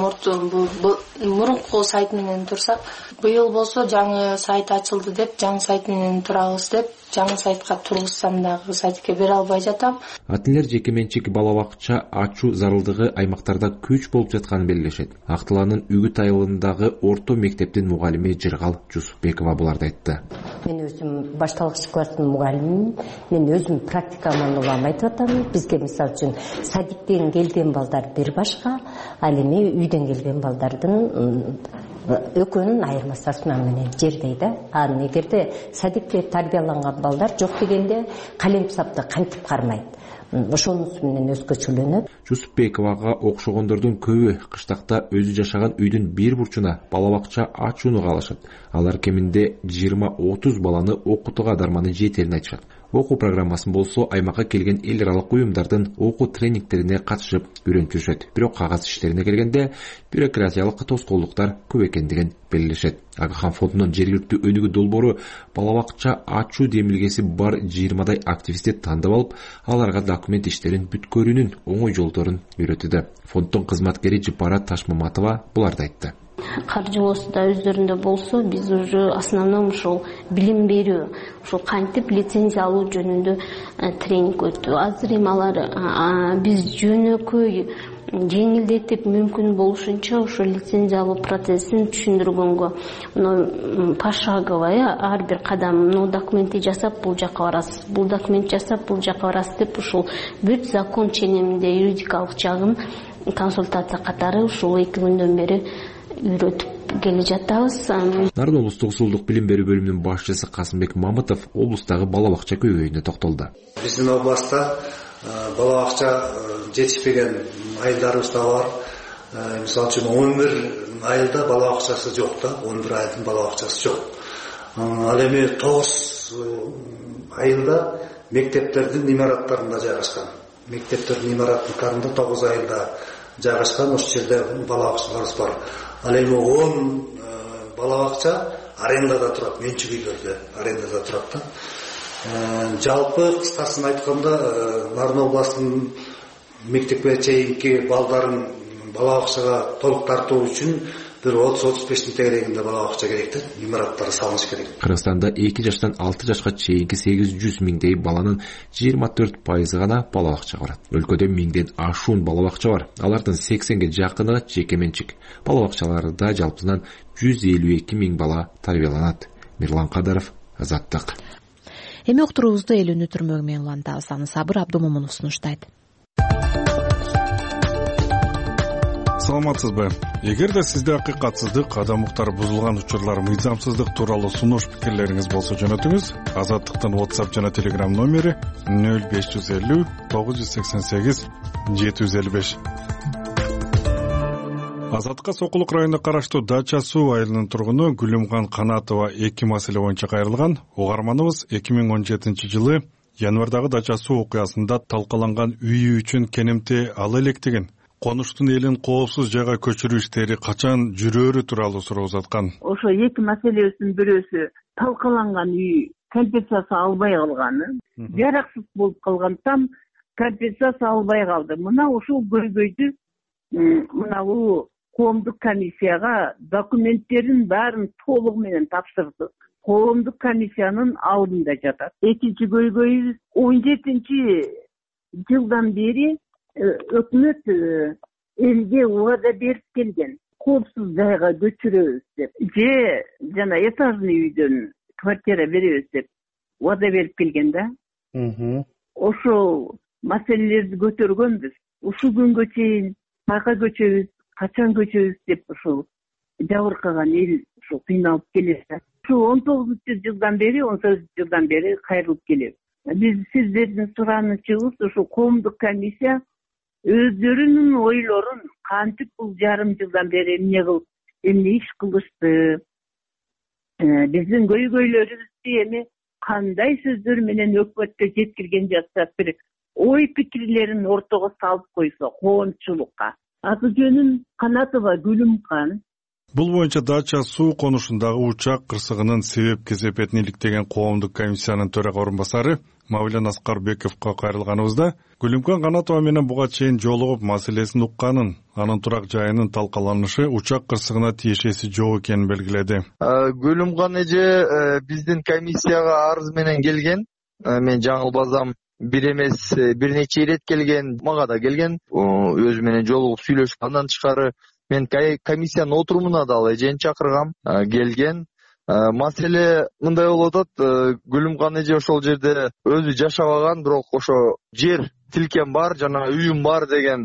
S22: мурунку сайт менен турсак, быйыл болсо жаңы сайт ачылды деп, жаңы сайт менен турабыз деп, жаңы сайтка тургузсам дагы сайтке бере албай жатам.
S20: Ата энелер жеке менчик бала бакча ачуу зарылдыгы аймактарда күч болуп жатканын белгилешет. Актыланын Үгүт айылындагы орто мектептин мугалими Жыргал Жусупбекова буларды айтты.
S23: Мен өзүм башталгыч класстын мугалимимин. Мен өзүм практикаман улам айтып атам. Бизге мисалы үчүн садиктен келген балдар бир башка, ал эми үйдөн келген балдардын экөөнүн айырмасы асман менен жердей да. Анан эгерде садикте тарбияланган балдар жок дегенде калемсапты кантип кармайт. Ошонусу менен өзгөчөлөнөт.
S20: Жусупбековага окшогондордун көбү кыштакта өзү жашаган үйдүн бир бурчуна бала бакча ачууну каалашат. Алар кеминде жыйырма отуз баланы окутууга дарманы жетерин айтышат. Окуу программасын болсо аймакка келген эл аралык уюмдардын окуу тренингтерине катышып үйрөнүп жүрүшөт. Бирок кагаз иштерине келгенде бюрократиялык тоскоолдуктар көп экендигин белгилешет. Агахан фондунун жергиликтүү өнүгүү долбоору бала бакча ачуу демилгеси бар жыйырмадай активистти тандап алып, аларга документ иштерин бүткөрүүнүн оңой жолдорун үйрөтүүдө. Фонддун кызматкери Жыпара Ташмаматова буларды айтты.
S24: Каржылоосу да өздөрүндө болсо, биз уже основном ушул билим берүү, ушул кантип лицензия алуу жөнүндө тренинг өттү. Азыр эми алар биз жөнөкөй жеңилдетип мүмкүн болушунча ушул лицензия алуу процессин түшүндүргөнгө, мына пошагово ар бир кадам, мына документти жасап бул жака барасыз, бул документ жасап бул жака барасыз деп ушул бүт закон ченеминде юридикалык жагын консультация катары ушул эки күндөн бери үйрөтүп келе жатабыз.
S20: Нарын облустук уулдук билим берүү бөлүмүнүн башчысы Касымбек Мамытов облустагы бала бакча көйгөйүнө токтолду.
S25: Биздин областта бала бакча жетишпеген айылдарыбыз да бар. Мисалы үчүн он бир айылда бала бакчасы жок да, он бир айылдын бала бакчасы жок. Ал эми тогуз айылда мектептердин имараттарында жайгашкан. Мектептердин имараттарында тогуз айылда жайгашкан, ошол жерде бала бакчаларыбыз бар. Ал эми он бала бакча арендада турат, менчик үйлөрдө арендада турат да. жалпы кыскасын айтканда Нарын областынын мектепке чейинки балдарын бала бакчага толук тартуу үчүн бир отуз отуз бештин тегерегинде бала бакча керек да, имараттары салыныш керек.
S20: Кыргызстанда эки жаштан алты жашка чейинки сегиз жүз миңдей баланын жыйырма төрт пайызы гана бала бакчага барат. Өлкөдө миңден ашуун бала бакча бар. Алардын сексенге жакыны жеке менчик. Бала бакчаларда жалпысынан жүз элүү эки миң бала тарбияланат. Мирлан Кадаров, Азаттык.
S1: Эми уктуруубузду эл үнү түрмөгү менен улантабыз. Аны Сабыр Абдумомунов сунуштайт.
S2: Саламатсызбы? Эгерде сизде акыйкатсыздык, адамдыктар бузулган учурлар, мыйзамсыздык тууралуу сунуш пикирлериңиз болсо жөнөтүңүз. Азаттыктын WhatsApp жана Telegram номери нөл беш жүз элүү тогуз жүз сексен сегиз жети жүз элүү беш. Азаттыкка Сокулук районуна караштуу Дача суу айылынын тургуну Гүлүмкан Канатова эки маселе боюнча кайрылган. Угарманыбыз эки миң он жетинчи жылы январдагы Дача суу окуясында талкаланган үйү үчүн кенемти ала электеген. Конуштун элин коопсуз жайга көчүрүү иштери качан жүрөөрү тууралуу суроо узаткан.
S3: Ошо эки маселесинин бирөөсү талкаланган үй компенсация албай калганы, жараксыз болуп калган, там компенсация албай калды. Мына ушул көйгөйдү мына бул коомдук комиссияга документтерин баарын толугу менен тапшырдык. Коомдук комиссиянын алдында жатат. Экинчи көйгөйүбүз он жетинчи жылдан бери өкмөт элге убада берип келген. Коопсуз жайга көчүрөбүз деп, же жана этажный үйдөн квартира беребиз деп убада берип келген да. Ошол маселелерди көтөргөнбүз. Ушул күнгө чейин кайка көчөбүз, качан көчөбүз деп ушул жабыркаган эл ушул кыйналып келет. Ушул он тогузунчу жылдан бери, он сегизинчи жылдан бери кайрылып келебиз. Биз сиздердин суранычыбыз ушул коомдук комиссия өздөрүнүн ойлорун кантип бул жарым жылдан бери эмне кылып, эмне иш кылышты, биздин көйгөйлөрүбүздү эми кандай сөздөр менен өкмөткө жеткирген жатсак, бир ой пикирлерин ортого салып койсо коомчулукка. Аты жөнүм Канатова Гүлүмкан.
S2: Бул боюнча Дача суу конушундагы учак кырсыгынын себеп кесепетин иликтеген коомдук комиссиянын төрага орун басары Мавлен Аскарбековго кайрылганыбызда Гүлүмкан Канатова менен буга чейин жолугуп маселесин укканын, анын турак жайынын талкаланышы учак кырсыгына тиешеси жок экенин белгиледи.
S5: Гүлүмкан эже биздин комиссияга арыз менен келген. Мен жаңылбасам бир эмес бир нече ирет келген, мага да келген. Өзү менен жолугуп сүйлөшүп, андан тышкары мен комиссиянын отурумуна да эжени чакыргам, келген. Маселе мындай болуп атат, Гүлүмкан эже ошол жерде өзү жашабаган, бирок ошо жер тилкем бар, жана үйүм бар деген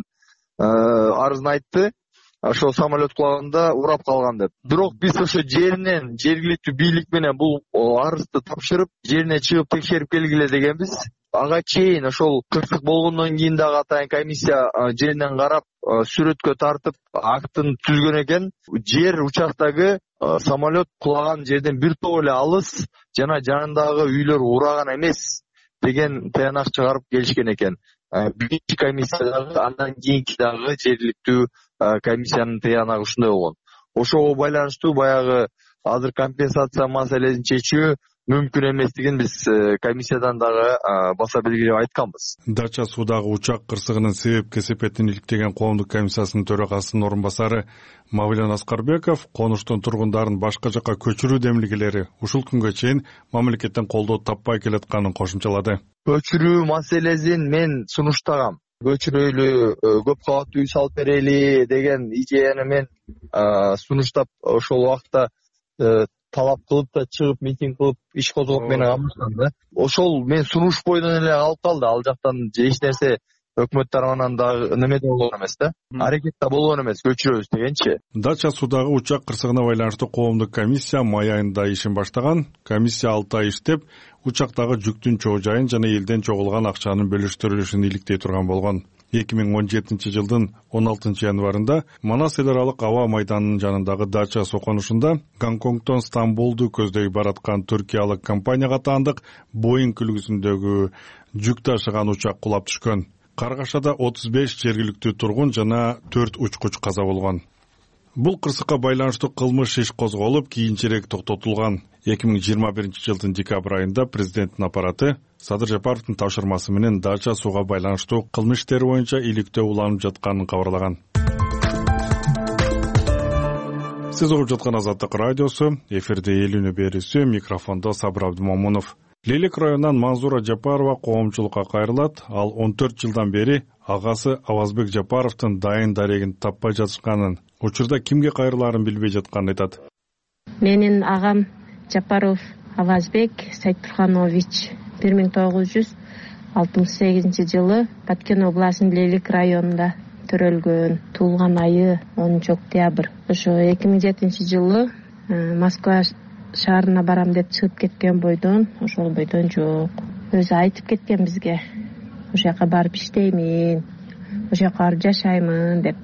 S5: арызын айтты. Ошо самолет кулаганда урап калган деп. Бирок биз ошо жеринен, жергиликтүү бийлик менен бул арызды тапшырып, жерине чыгып текшерип келгиле дегенбиз. Ага чейин ошол кырсык болгондон кийин дагы атайын комиссия жеринен карап, сүрөткө тартып, актын түзгөн экен. Жер учактагы самолет кулаган жерден бир топ эле алыс, жана жанындагы үйлөр ураган эмес деген таянак чыгарып келишкен экен. Биринчи комиссия дагы, андан кийинки дагы жергиликтүү комиссиянын таянагы ушундай болгон. Ошого байланыштуу баягы азыр компенсация маселесин чечүү мүмкүн эместигин биз комиссиядан дагы баса белгилеп айтканбыз.
S2: Дача суудагы учак кырсыгынын себеп кесепетин иликтеген коомдук комиссиясынын төрагасынын орун басары Мавлен Аскарбеков конуштун тургундарын башка жакка көчүрүү демилгелери ушул күнгө чейин мамлекеттен колдоо таппай келатканын кошумчалады.
S5: Көчүрүү маселесин мен сунуштагам. Көчүрөйлү, көп кабаттуу үй салып берели деген идеяны мен сунуштап, ошол убакта талап кылып да чыгып митинг кылып иш козгоп мени камашкан да. Ошол мен сунуш бойдон эле калып калды. Ал жактан эч нерсе өкмөт тарабынан дагы немеде болгон эмес да. Аракет да болгон эмес, көчүрөбүз дегенчи.
S2: Дача суудагы учак кырсыгына байланыштуу коомдук комиссия май айында ишин баштаган. Комиссия алты ай иштеп, учактагы жүктүн чоо жайын жана элден чогулган акчанын бөлүштүрүлүшүн иликтей турган болгон. эки миң он жетинчи жылдын он алтынчы январында Манас эл аралык аба майданынын жанындагы Дача суу конушунда Гонконгдон Стамбулду көздөй бараткан түркиялык компанияга таандык Боинг үлгүсүндөгү жүк ташыган учак кулап түшкөн. Каргашада отуз беш жергиликтүү тургун жана төрт учкуч каза болгон. Бул кырсыкка байланыштуу кылмыш иш козголуп, кийинчерээк токтотулган. эки миң жыйырма биринчи жылдын декабрь айында президенттин аппараты Садыр Жапаровдун тапшырмасы менен дача сууга байланыштуу кылмыш иштери боюнча иликтөө уланып жатканын кабарлаган. Сиз угуп жаткан Азаттык радиосу, эфирде эл үнү берүүсү, микрофондо Сабыр Абдымомунов. Лелек районунан Мансура Жапарова коомчулукка кайрылат. Ал он төрт жылдан бери агасы Авазбек Жапаровдун дайын дарегин таппай жатышканын, учурда кимге кайрылаарын билбей жатканын айтат.
S6: Менин агам Жапаров Авазбек Сайтурханович бир миң тогуз жүз алтымыш сегизинчи жылы Баткен областынын Лелек районунда төрөлгөн. Туулган айы онунчу октябрь. Ошо эки миң жетинчи жылы Москва шаарына барам деп чыгып кеткен бойдон, ошол бойдон жок. Өзү айтып кеткен бизге. Ошол жака барып иштеймин, ошол жака барып жашаймын деп.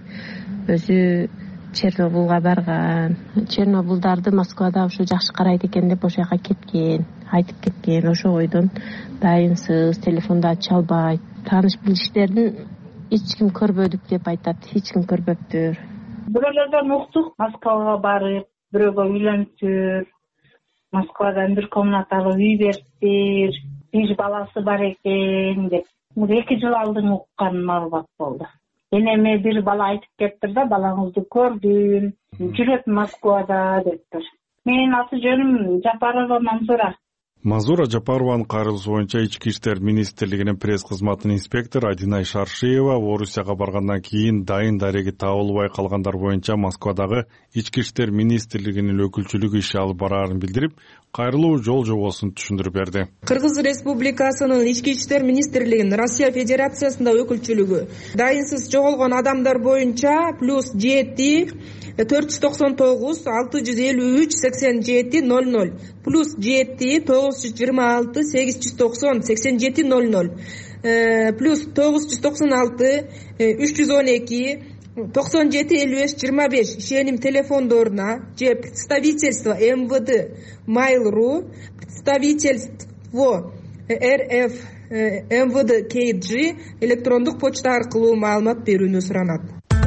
S6: Өзү Чернобылга барган. Чернобылдарды Москвада ошо жакшы карайт экен деп ошол жака кеткен, айтып кеткен. Ошол бойдон дайынсыз, телефонду ача албайт. Тааныш билиштердин эч ким көрбөдүк деп айтат, эч ким көрбөптүр.
S7: Бирөөлөрдөн уктук, Москвага барып, бирөөгө үйлөнүптүр. Москвадан бир комнаталуу үй бериптир, бир баласы бар экен деп. Эки жыл алдын уккан маалымат болду. Энеме бир бала айтып кетиптир да, балаңызды көрдүм, жүрөт Москвада дептир. Менин аты жөнүм Жапарова Мансура.
S2: Мансура Жапарованын кайрылуусу боюнча Ички иштер министрлигинин пресс кызматынын инспектору Адинай Шаршиева Орусияга баргандан кийин дайын дареги табылбай калгандар боюнча Москвадагы Ички иштер министрлигинин өкүлчүлүгү иш алып бараарын билдирип, кайрылуу жол жобосун түшүндүрүп берди.
S8: Кыргыз Республикасынын Ички иштер министрлигинин Россия Федерациясында өкүлчүлүгү дайынсыз жоголгон адамдар боюнча плюс жети төрт жүз токсон тогуз алты жүз элүү үч сексен жети ноль ноль плюс жети тогуз жүз жыйырма алты сегиз жүз токсон сексен жети ноль ноль плюс тогуз жүз токсон алты үч жүз он эки токсон жети элүү беш жыйырма беш ишеним телефондоруна же представительство эм вэ дэ Mail.ru, представительство эр эф эм вэ дэ кей джи электрондук почта аркылуу маалымат берүүнү суранат.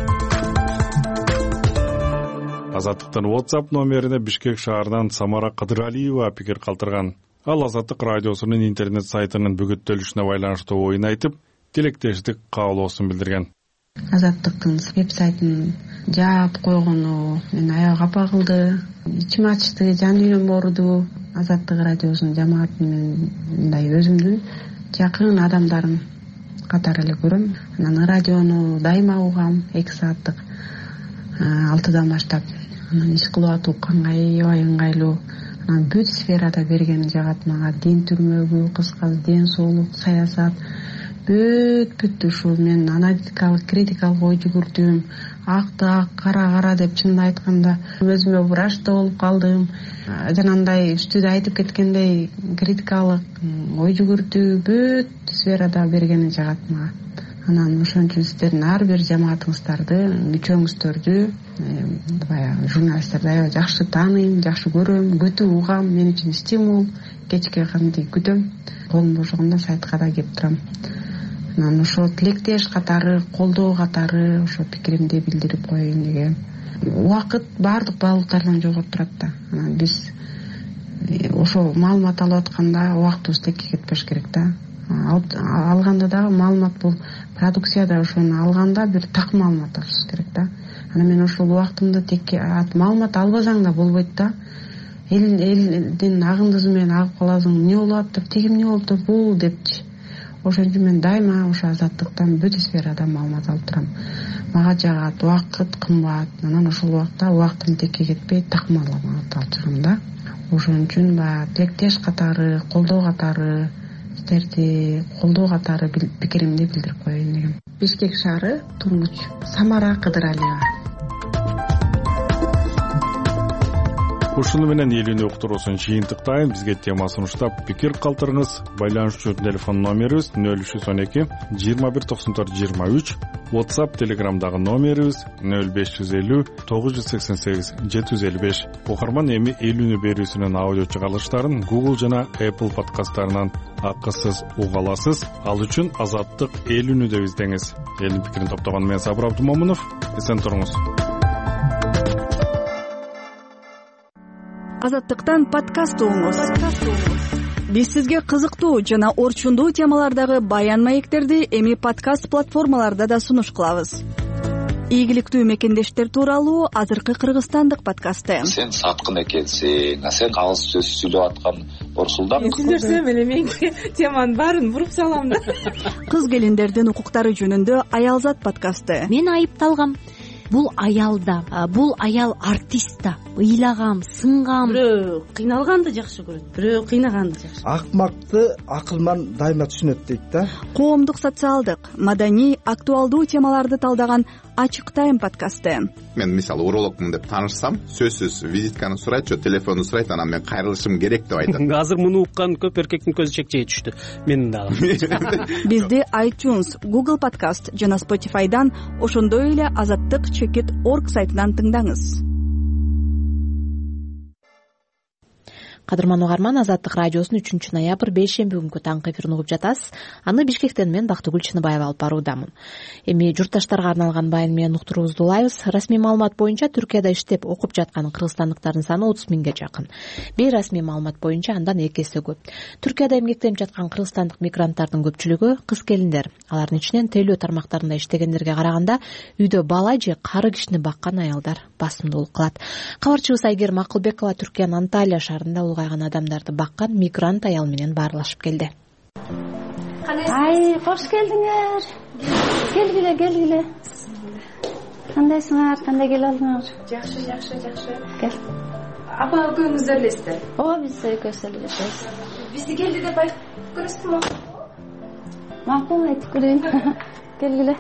S2: Азаттыктын WhatsApp номерине Бишкек шаарынан Самара Кадыралиева пикир калтырган. Ал Азаттык радиосунун интернет сайтынын бүгүттөлүшүнө байланыштуу оюн айтып, тилектештик каалоосун билдирген.
S9: Азаттыктын веб-сайтын жаап койгону мени аябай капа кылды. Ичим ачты, жан дүйнөм ооруду. Азаттык радиосунун жамааты менен мындай өзүмдүн жакын адамдарым катары эле көрөм. Анан радиону дайыма угам, эки сааттык алтыдан баштап. Анан иш кылып атуу каңгайбай ыңгайлуу. Анан бүт сферада бергени жагат мага. Дин түрмөгү, кыскасы ден соолук, саясат, бүт бүт ушул мен аналитикалык, критикалык ой жүгүрдүм. Акты ак, кара кара деп чынын айтканда өзүмө врачта болуп калдым. Жанагындай үстүдө айтып кеткендей критикалык ой жүгүрдү, бүт сферада бергени жагат мага. Анан ошон үчүн сиздердин ар бир жамаатыңыздарды, мүчөңүздөрдү, баягы журналисттерди аябай жакшы тааныйм, жакшы көрөм, күтүп угам, мен үчүн стимул, кечке кандый күтөм. Колум бошогондо сайтка да кеп турам. Анан ошо тилектеш катары, колдоо катары ошо пикиримди билдирип коеюн деген. Убакыт баардык баалуулуктардан жоготуп турат да. Анан биз ошо маалымат алып атканда убактыбыз текке кетпеш керек да. Алганда дагы маалымат бул продукцияда ошону алганда бир так маалымат алыш керек да. Анан мен ошол убактымды текке маалымат албасаң да болбойт да. Эл элдин агындызы менен агып каласың, эмне болуп атыптыр, тиги эмне болуптур, бул депчи. Ошон үчүн мен дайыма ошо азаттыктан бүт сферада маалымат алып турам. Мага жагат, убакыт кымбат. Анан ошол убакта убактым текке кетпей так маалымат алып турам да. Ошон үчүн баягы тилектеш катары, колдоо катары, сиздерди колдоо катары пикиримди билдирип коеюн дегем. Бишкек шаары, Турмуч, Самара Кадыралиева.
S2: Ушуну менен эл үнү уктуруусун жыйынтыктайын. Бизге тема сунуштап пикир калтырыңыз. Байланышчу телефон номерибиз нөл үч жүз он эки жыйырма бир токсон төрт жыйырма үч. WhatsApp, Telegramдагы номерибиз нөл беш жүз элүү тогуз жүз сексен сегиз жети жүз элүү беш. Окурман эми эл үнү берүүсүнүн аудио чыгарылыштарын Google жана Apple подкасттарынан акысыз уга аласыз. Ал үчүн Азаттык эл үнү деп издеңиз. Элдин пикирин топтогон мен Сабыр Абдымомунов. Эсен туруңуз.
S4: Азаттыктан подкаст угуңуз. Биз сизге кызыктуу жана орчундуу темалардагы баян маектерди эми подкаст платформаларда да сунуш кылабыз. Ийгиликтүү мекендештер тууралуу азыркы кыргызстандык подкасты.
S10: Сен саткын экенсиң, сен кагыз сөз сүйлөп аткан Орсулдан.
S15: Сүйлөсөм эле мен теманын баарын буруп салам да.
S4: Кыз келиндердин укуктары жөнүндө Аялзат подкасты.
S11: Мен айыпталгам. Бул аял да, бул аял артист да. Ыйлагам, сынгам.
S12: Бирөө кыйналганды жакшы көрөт, бирөө кыйнаганды жакшы.
S13: Акмакты акылман дайыма түшүнөт дейт да.
S4: Коомдук, социалдык, маданий, актуалдуу темаларды талдаган Ачык тайм подкасты.
S14: Мен мисалы урологмун деп таанышсам, сөзсүз визитканы сурайт, же телефонду сурайт, анан мен кайрылышым керек деп айтат.
S18: Азыр муну уккан көп эркектин көзү чекчей түштү. Менин дагы.
S4: Бизди iTunes, Google Podcast жана Spotify'дан, ошондой эле азаттык чекит точка орг сайтынан тыңдаңыз.
S1: Кадырман угарман, Азаттык радиосунун үчүнчү ноябрь бейшемби күнкү таңкы эфирин угуп жатасыз. Аны Бишкектен мен Бактыгүл Чыныбаева алып баруудамын. Эми журтташтарга арналган байын менен уктуруубузду улайбыз. Расмий маалымат боюнча Түркияда иштеп окуп жаткан кыргызстандыктардын саны отуз миңге жакын. Бейрасмий маалымат боюнча андан эки эсе көп. Түркияда эмгектенип жаткан кыргызстандык мигранттардын көпчүлүгү кыз келиндер. Алардын ичинен тейлөө тармактарында иштегендерге караганда үйдө бала же кары кишини баккан аялдар басымдуулук кылат. Кабарчыбыз Айгерим Акылбекова Түркиянын Анталия шаарында улгайган адамдарды баккан мигрант аял менен баарлашып келди.
S26: Ай, кош келдиңер. Келгиле, келгиле. Кандайсыңар? Кандай келип алдыңар?
S27: Жакшы, жакшы, жакшы.
S26: Кел.
S27: Апа экөөңүздөр элесиздер?
S26: Ооба, биз экөөбүз эле жашайбыз.
S27: Бизди келди деп айтып көрөсүзбү?
S26: Макул, айтып көрөйүн. Келгиле.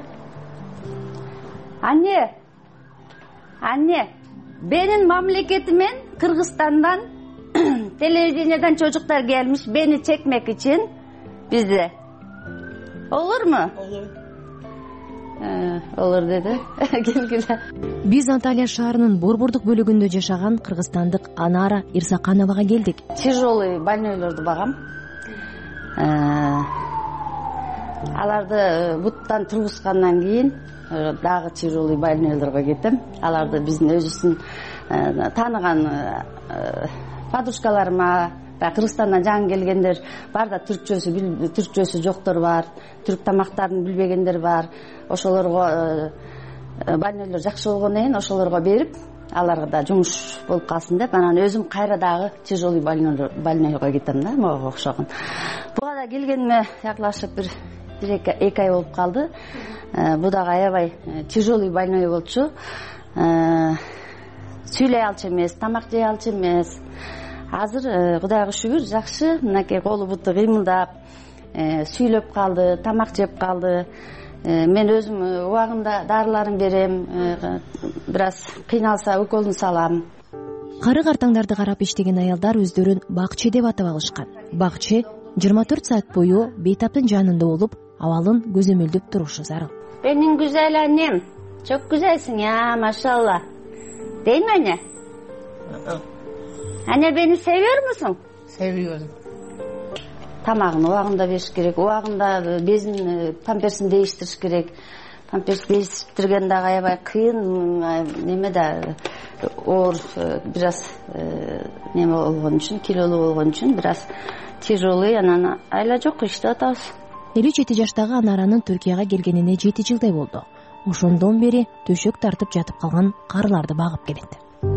S26: Анне. Анне. Benim mamleketimin Kırgızistan'dan televizyondan çocuklar gelmiş beni çekmek için bize. Olur mu?
S27: Olur.
S26: Ee, olur dedi. Gel gel.
S11: Биз Анталия шаарынын борбордук бөлүгүндө жашаган кыргызстандык Анара Ирсакановага келдик.
S26: Тяжелый больнойлорду багам. Аларды буттан тургузгандан кийин дагы тяжелый больнойлорго кетем. Аларды биздин өзүбүздүн тааныган подружкаларыма, Кыргызстандан жаңы келгендер бар да, түркчөсү түркчөсү жоктор бар, түрк тамактарын билбегендер бар. Ошолорго больнойлор жакшы болгондон кийин ошолорго берип, аларга да жумуш болуп калсын деп, анан өзүм кайра дагы тяжелый больнойго кетем да, мага окшогон. Буга да келгениме якынлашып бир эки ай болуп калды. Бу дагы аябай тяжелый больной болчу. Сүйлөй алчу эмес, тамак жей алчу эмес. Азыр Кудайга шүгүр жакшы, мынакей колу буту кыймылдап, сүйлөп калды, тамак жеп калды. Мен өзүм убагында дарыларын берем, бир аз кыйналса уколун салам.
S11: Кары картаңдарды карап иштеген аялдар өздөрүн бакчы деп атап алышкан. Бакчы жыйырма төрт саат бою бейтаптын жанында болуп, абалын көзөмөлдөп турушу зарыл.
S26: Benim güzel annem, çok güzelsin ya maşallah. Değil mi anne? Anne beni seviyor musun?
S27: Seviyorum.
S26: Тамагын убагында бериш керек, убагында безин, памперсин değiştiriş керек. Памперс değiştirген дагы аябай кыйын, неме да оор, бир аз неме болгон үчүн, килолуу болгон үчүн бир аз тяжелый, анан айла жок иштеп атабыз.
S11: элүү жети жаштагы Анаранын Түркияга келгенине жети жылдай болду. Ошондон бери төшөк тартып жатып калган карыларды багып келет.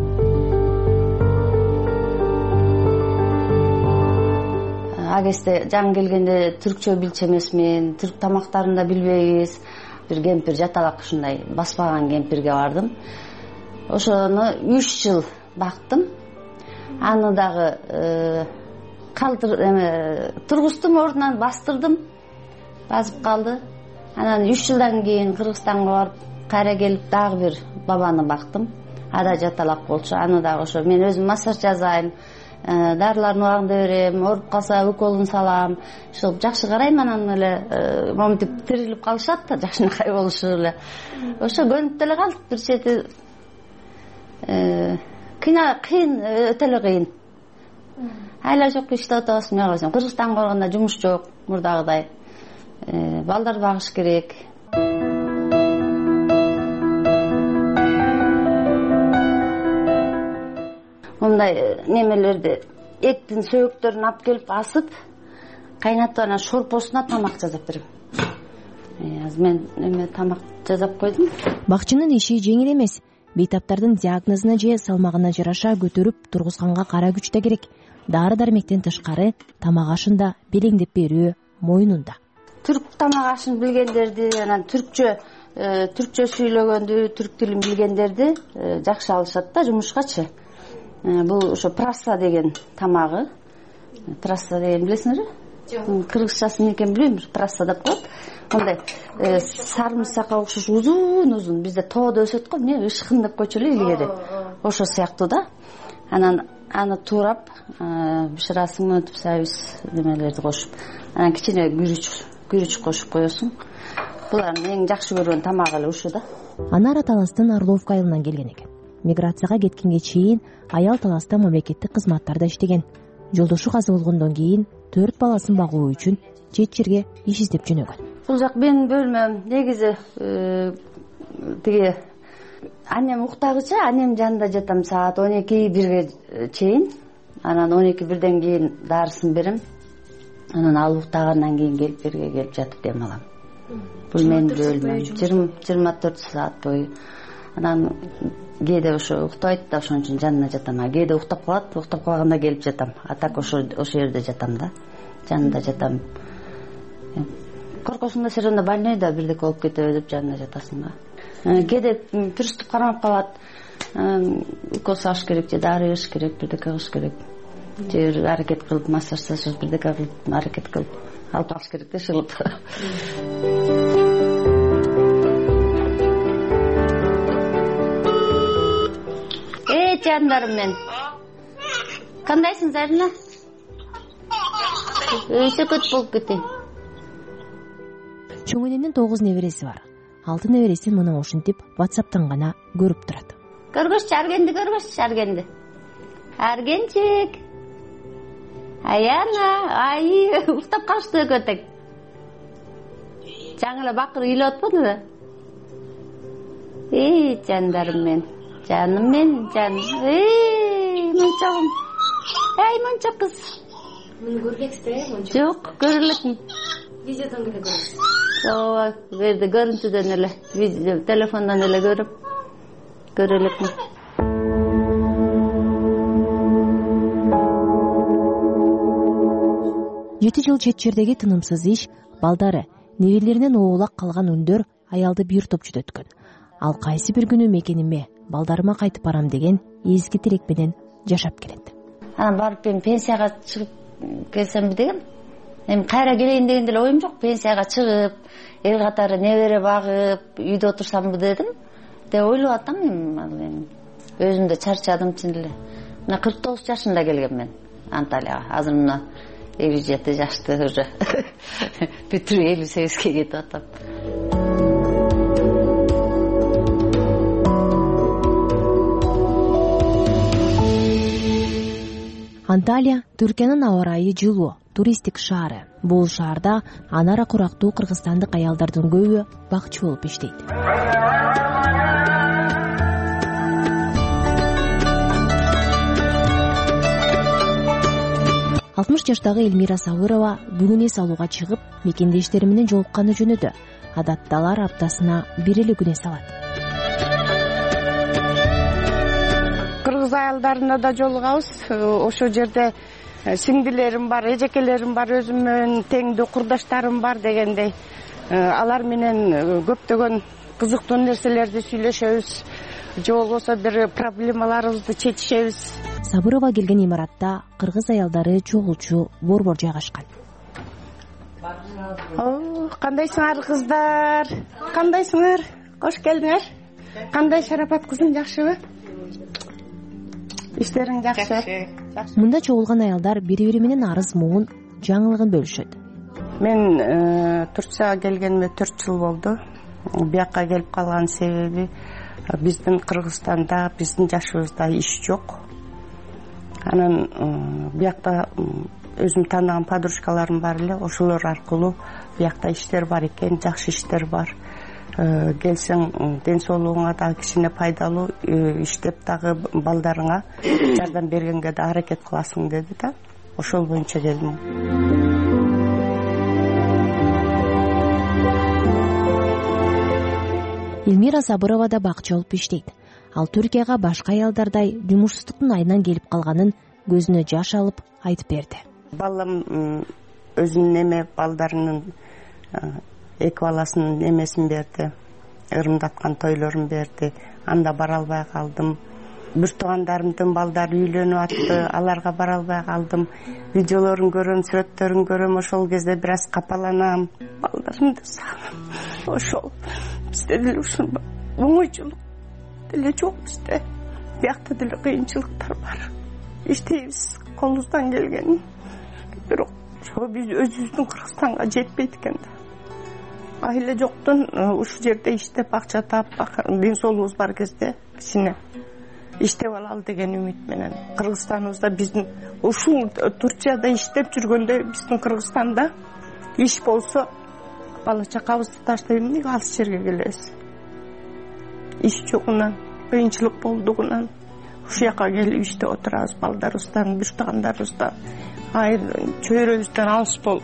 S26: Агесте жаңы келгенде түркчө билчү эмесмин, түрк тамактарын да билбейбиз. Бир кемпир жаталак ушундай баспаган кемпирге бардым. Ошону үч жыл бактым. Аны дагы калтыр эме тургуздум, ордунан бастырдым. Басып калды. Анан үч жылдан кийин Кыргызстанга барып, кайра келип дагы бир бабаны бактым. Ада жаталак болчу. Аны дагы ошо мен өзүм массаж жасайм, дарыларын убагында берем, ооруп калса уколун салам. Ошо жакшы карайм, анан эле моментип тирилип калышат да, жакшынакай болушу эле. Ошо көнүп деле калдык, бир чети кыйна кыйын, өтө эле кыйын. Айла жок иштеп атабыз, мен койсом. Кыргызстанга барганда жумуш жок, мурдагыдай. Балдар багыш керек. мындай немелерди эттин сөйөктөрүн алып келип асып кайнатып анан шорпосуна тамак жасап берем. Азыр мен эме тамак жасап койдум.
S11: Бакчынын иши жеңил эмес. Бейтаптардын диагнозуна же салмагына жараша көтөрүп тургузганга кара күч да керек. Дары дармектен тышкары тамак ашын да белеңдеп берүү мойнунда.
S26: Түрк тамак ашын билгендерди, анан түркчө түркчө сүйлөгөндү, түрк тилин билгендерди жакшы алышат да жумушкачы. Бул ошо праса деген тамагы. Праса деген билесиңерби? Жок. Кыргызчасын экенин билбейм, праса деп коет. Мындай сарымсакка окшош узун-узун, бизде тоодо өсөт го, эмне ышкын деп койчу эле илгери. Ошо сыяктуу да. Анан аны туурап, бышырасың өтүп сабиз немелерди кошуп, анан кичине күрүч, күрүч кошуп коесуң. Булардын эң жакшы көргөн тамагы эле ушу да.
S11: Анара Таластын Орловка айылынан келген экен. Миграцияга кеткенге чейин аял Таласта мамлекеттик кызматтарда иштеген. Жолдошу каза болгондон кийин төрт баласын багуу үчүн чет жерге иш издеп жөнөгөн.
S26: Бул жак менин бөлмөм. Негизи тиги анем уктагыча, анем жанында жатам саат он эки бирге чейин. Анан он эки бирден кийин дарысын берем. Анан ал уктагандан кийин келип берге келип жатып дем алам. Бул менин бөлмөм. жыйырма төрт саат бою. Анан кээде ошо уктабайт да, ошон үчүн жанына жатам. А кээде уктап калат, уктап калганда келип жатам. А так ошо ошо жерде жатам да. Жанында жатам. Коркосуң да сен больныйда бирдеке болуп кетеби деп жанына жатасың да. Кээде приступ кармап калат. Укол салыш керек же дары еш керек, бирдеке кылыш керек. Же аракет кылып массаж жасаш, бирдеке кылып аракет кылып алып алыш керек да шылып. Эй, жандарым мен. Кандайсың, Зарина? Өйсө көт болуп кетти.
S11: Чоң энемдин тогуз небереси бар. Алты небересин мына ушинтип WhatsApp'тан гана көрүп турат.
S26: Көргөччү, Аргенди көргөччү, Аргенди. Аргенчик. Аяна, ай, уктап калышты экөөтек. Жаңы эле бакырып үйлөп атпадыбы да? Эй, жандарым мен. Жаным мен, жаным. Эй, мончогум. Эй, мончок кыз.
S27: Муну көргексиз, мончок?
S26: Жок, көрө элекмин.
S27: Видеодон эле көрөсүз.
S26: Ооба, берди көрүнтүдөн эле, видео, телефондон эле көрүп көрө элекмин.
S11: Жети жыл чет жердеги тынымсыз иш, балдары, неберелеринен оолак калган үндөр аялды бир топ жүдөткөн. Ал кайсы бир күнү мекениме, балдарыма кайтып барам деген эзги тилек менен жашап келет.
S26: Анан барып мен пенсияга чыгып келсемби деген. Эми кайра келейин деген деле оюм жок. Пенсияга чыгып, эл катары небере багып, үйдө отурсамбы дедим. Деп ойлоп атам эми. Өзүм да чарчадым чын эле. Мына кырк тогуз жашында келгем мен Анталияга. Азыр мына элүү жети жашты уже. Бүтүрүп элүү сегизге кетип атам.
S11: Анталия Түркиянын аба ырайы жылуу, туристтик шаары. Бул шаарда анара курактуу кыргызстандык аялдардын көбү бакчы болуп иштейт. алтымыш жаштагы Элмира Сабырова бүгүн эс алууга чыгып, мекендештери менен жолукканы жөнүдө. Адатта алар аптасына бир эле күн эс алат.
S16: Кыргыз аялдарына да жолугабыз. Ошол жерде сиңдилерим бар, эжекелерим бар, өзүм менен теңдүү курдаштарым бар дегендей. Алар менен көптөгөн кызыктуу нерселерди сүйлөшөбүз. Же болбосо бир проблемаларыбызды чечишебиз.
S11: Сабырова келген имаратта кыргыз аялдары чогулчу борбор жайгашкан.
S16: О, кандайсыңар кыздар? Кандайсыңар? Кош келдиңер. Кандай Шарапат кызым, жакшыбы? Иштериң жакшы?
S11: Мында чогулган аялдар бири-бири менен арыз муун, жаңылыгын бөлүшөт.
S16: Мен Турцияга келгениме төрт жыл болду. Бияка келип калган себеби биздин Кыргызстанда, биздин жашыбызда иш жок. Анан биякта өзүм тандаган подружкаларым бар эле, ошолор аркылуу биякта иштер бар экен, жакшы иштер бар. келсең ден соолугуңа дагы кичине пайдалуу иштеп дагы балдарыңа жардам бергенге да аракет кыласың деди да, ошол боюнча келдим.
S11: Элмира Сабырова да бакчы болуп иштейт. Ал Түркияга башка аялдардай жумушсуздуктун айынан келип калганын көзүнө жаш алып айтып берди.
S16: Балам өзүнүн эме балдарынын эки баласынын эмесин берди, ырымдаткан тойлорун берди. Анда бара албай калдым. Бир туугандарымдын балдары үйлөнүп атты, аларга бара албай калдым. Видеолорун көрөм, сүрөттөрүн көрөм, ошол кезде бир аз капаланам. Балдарымды сагынам. Ошол бизде деле ушул оңойчулук деле жок бизде. Биякта деле кыйынчылыктар бар. Иштейбиз колубуздан келгенин. Бирок ошо биз өзүбүздүн Кыргызстанга жетпейт экен да. Айла жоктун ушул жерде иштеп акча таап, ден соолугубуз бар кезде кичине иштеп алалы деген үмүт менен Кыргызстаныбызда биздин ушул Турцияда иштеп жүргөндө биздин Кыргызстанда иш болсо бала чакабызды таштап эмнеге алыс жерге келебиз? Иш жокунан, кыйынчылык болдугунан ушул жака келип иштеп отурабыз, балдарыбыздан, бир туугандарыбыздан, айыр чөйрөбүздөн алыс болуп.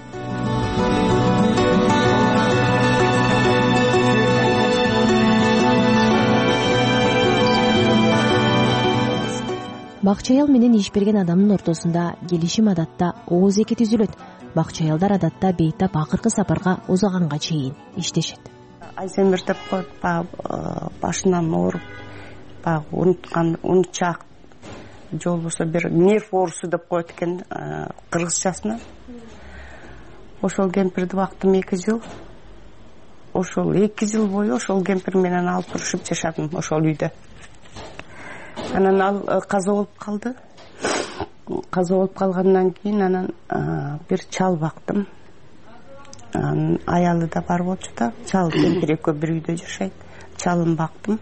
S11: Бакчы аял менен иш берген адамдын ортосунда келишим адатта ооз эки түзүлөт. Бакчы аялдар адатта бейтап акыркы сапарга озаганга чейин иштешет.
S16: Айземир деп коет, баягы башынан ооруп, баягы унуткан, унутчаак же болбосо бир нерв оорусу деп коет экен кыргызчасына. Ошол кемпирди бактым эки жыл. Ошол эки жыл бою ошол кемпир менен алып турушуп жашадым ошол үйдө. Анан ал каза болуп калды. Каза болуп калгандан кийин анан бир чал бактым. Аялы да бар болчу да, чал кемпир экөө бир үйдө жашайт. Чалын бактым.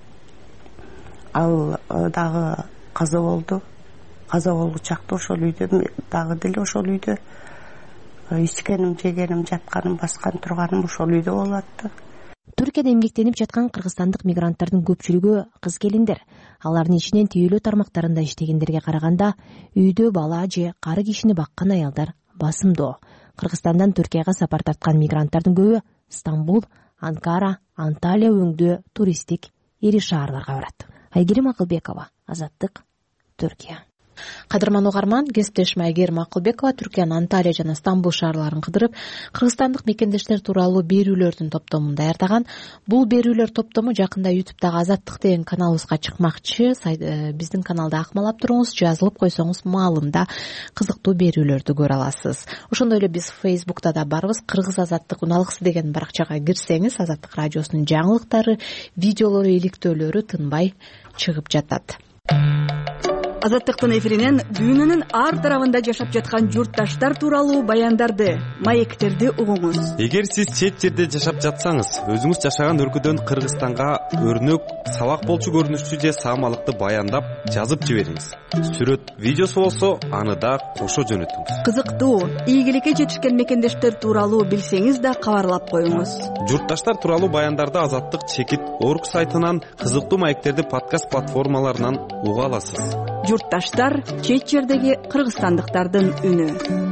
S16: Ал дагы каза болду. Каза болгу чакта ошол үйдө дагы деле ошол үйдө ичкеним, жегеним, жатканым, баскан турганым ошол үйдө болуп атты.
S11: Түркияда эмгектенип жаткан кыргызстандык мигранттардын көпчүлүгү кыз келиндер. Алардын ичинен түйүлүү тармактарында иштегендерге караганда үйдө бала же кары кишини баккан аялдар басымдуу. Кыргызстандан Түркияга сапар тарткан мигранттардын көбү Стамбул, Анкара, Анталия өңдүү туристтик ири шаарларга барат. Айгерим Акылбекова, Азаттык, Түркия.
S1: Кадырман угарман, кесиптешим Айгерим Акылбекова Түркиянын Анталия жана Стамбул шаарларын кыдырып, кыргызстандык мекендештер тууралуу берүүлөрдүн топтомун даярдаган. Бул берүүлөр топтому жакында ютубтагы Азаттык деген каналыбызга чыкмакчы. Биздин каналда акмалап туруңуз, жазылып койсоңуз маалында кызыктуу берүүлөрдү көрө аласыз. Ошондой эле биз Фейсбукта да барбыз. Кыргыз Азаттык уналгысы деген баракчага кирсеңиз, Азаттык радиосунун жаңылыктары, видеолору, иликтөөлөрү тынбай чыгып жатат.
S4: Азаттыктын эфиринен дүйнөнүн ар тарабында жашап жаткан журтташтар тууралуу баяндарды, маектерди угуңуз.
S17: Эгер сиз чет жерде жашап жатсаңыз, өзүңүз жашаган өлкөдөн Кыргызстанга өрнөк, сабак болчу көрүнүштүү же саамалыкты баяндап, жазып жибериңиз. Сүрөт, видеосу болсо, аны да кошо жөнөтүңүз.
S4: Кызыктуу, ийгиликке жетишкен мекендештер тууралуу билсеңиз да кабарлап коюңуз.
S17: Журтташтар тууралуу баяндарды Азаттык чекит орг сайтынан, кызыктуу маектерди подкаст платформаларынан уга аласыз.
S4: Журтташтар — чет жердеги кыргызстандыктардын үнү.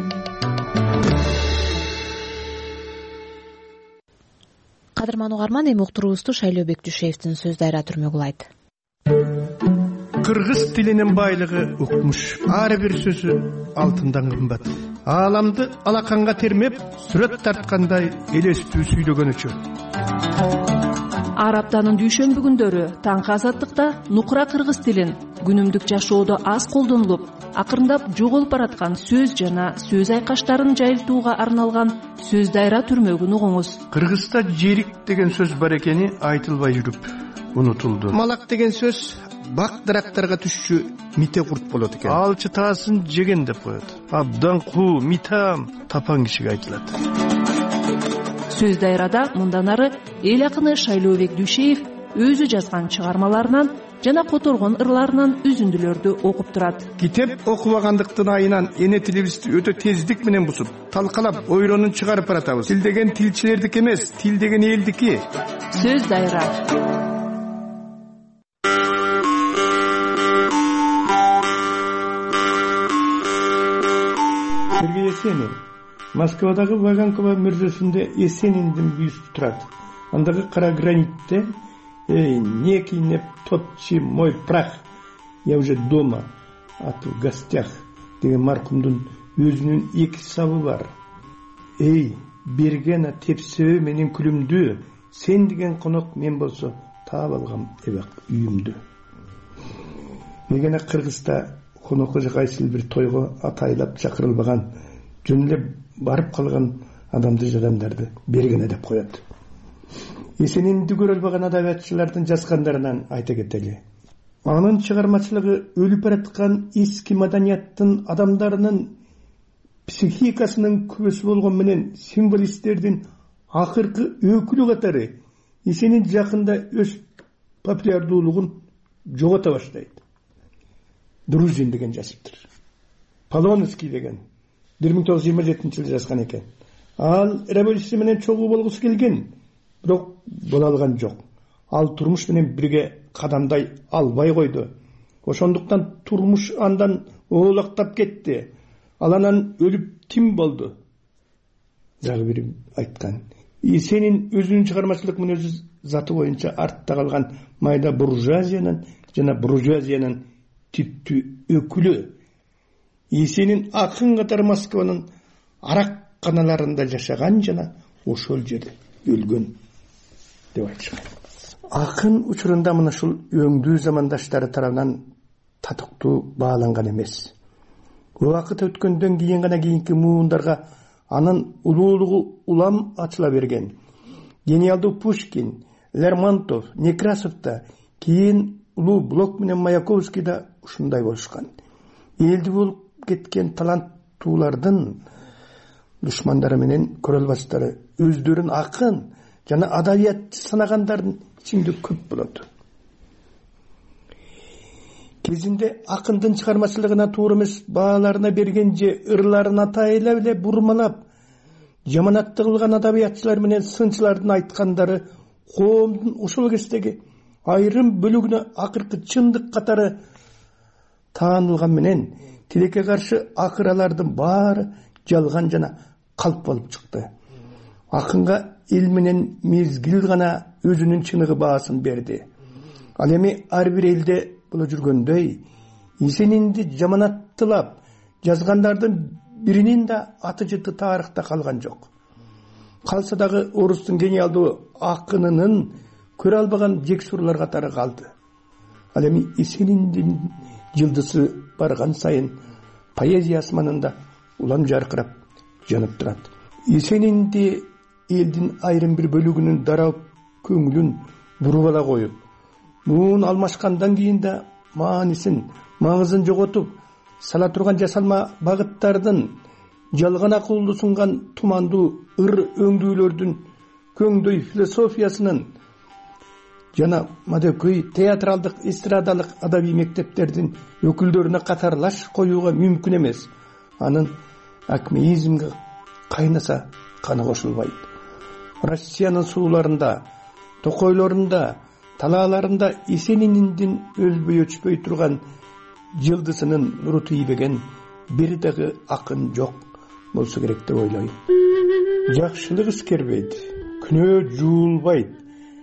S1: Кадырман угарман, эми уктуруубузду Шайлообек Дүйшеевдин сөз дайра түрмөгү улайт.
S19: Кыргыз тилинин байлыгы укмуш. Ар бир сөзү алтындан кымбат. Ааламды алаканга термеп, сүрөт тарткандай элестүү сүйлөгөнүчү.
S21: Ар аптанын дүйшөмбү күндөрү таңкы Азаттыкта нукура кыргыз тилин күнүмдүк жашоодо аз колдонулуп, акырындап жоголуп бараткан сөз жана сөз айкаштарын жайылтууга арналган сөз дайра түрмөгүн угуңуз.
S19: Кыргызда жерик деген сөз бар экени айтылбай жүрүп унутулду. Малак деген сөз бак дарактарга түшчү мите курт болот экен. Алчы таасын жеген деп коет. Абдан куу, митам тапан кишиге айтылат.
S21: Сөз дайрада мындан ары эл акыны Шайлообек Дүйшеев өзү жазган чыгармаларынан жана которгон ырларынан үзүндүлөрдү окуп турат.
S19: Китеп окубагандыктын айынан эне тилибизди өтө тездик менен бузуп, талкалап, ойронун чыгарып баратабыз. Тил деген тилчилердики эмес, тил деген элдики.
S21: Сөз дайра.
S19: Сергей Есенин Москвадагы Ваганкова мүрзөсүндө Есениндин бюсту турат. Андагы кара гранитте «Эй, некий не топчи мой прах, я уже дома, а ты в гостях» деген маркумдун өзүнүн эки сабы бар. «Эй, бергена тепсебе менен күлүмдү, сен деген конок мен болсо таап алгам эбак үйүмдү». Мегена Кыргызда конокко же кайсыл бир тойго атайлап чакырылбаган, жөн эле барып калган адамды жадамдарды бергене деп коет. Есенинди көрө албаган адабиятчылардын жазгандарынан айта кетели. Анын чыгармачылыгы өлүп бараткан эски маданияттын адамдарынын психикасынын күбөсү болгон менен символисттердин акыркы өкүлү катары Есенин жакында өз популярдуулугун жогото баштайт. Друзин деген жазыптыр. Полонский деген бир миң тогуз жүз жыйырма жетинчи жылы жазган экен. Ал революция менен чогуу болгусу келген, бирок боло алган жок. Ал турмуш менен бирге кадамдай албай койду. Ошондуктан турмуш андан оолактап кетти. Ал анан өлүп тим болду. Дагы бири айткан. Есенин өзүнүн чыгармачылык мүнөзү заты боюнча артта калган майда буржуазиянын жана буржуазиянын типтүү өкүлү. Есенин акын катары Москванын аракканаларында жашаган жана ошол жерде өлгөн деп айтышкан. Акын учурунда мына ушул өңдүү замандаштары тарабынан татыктуу бааланган эмес. Убакыт өткөндөн кийин гана кийинки муундарга анын улуулугу улам ачыла берген. Гениалдуу Пушкин, Лермонтов, Некрасов да, кийин улуу Блок менен Маяковский да ушундай болушкан. Элди болуп кеткен таланттуулардын душмандары менен көрөлбастары өздөрүн акын жана адабиятчы санагандардын ичинде көп болот. Кезинде акындын чыгармачылыгына туура эмес бааларына берген же ырларын атайлап эле бурмалап, жаманатты кылган адабиятчылар менен сынчылардын айткандары коомдун ошол кездеги айрым бөлүгүнө акыркы чындык катары таанылган менен тилекке каршы акыралардын баары жалган жана калп болуп чыкты. Акынга эл менен мезгил гана өзүнүн чыныгы баасын берди. Ал эми ар бир элде боло жүргөндөй Есенинди жаманаттылап жазгандардын биринин да аты жыты тарыхта калган жок. Калса дагы орустун гениалдуу акынынын көрө албаган жексурлар катары калды. Ал эми Есениндин жылдызы барган сайын поэзия асманында улам жаркырап жанып турат. Есенинди элдин айрым бир бөлүгүнүн дарап көңүлүн буруп ала коюп, муун алмашкандан кийин да маанисин, маңызын жоготуп, сала турган жасалма багыттардын, жалган акылды сунган тумандуу ыр өңдүүлөрдүн көңдөй философиясынын жана мадекөй театралдык, эстрадалык адабий мектептердин өкүлдөрүнө катарлаш коюуга мүмкүн эмес. Анын акмеизмге кайнаса каны кошулбайт. Россиянын сууларында, токойлорунда, талааларында Есенининдин өлбөй өчпөй турган жылдызынын нуру тийбеген бир дагы акын жок болсо керек деп ойлойм. Жакшылык искербейт, күнөө жуулбайт,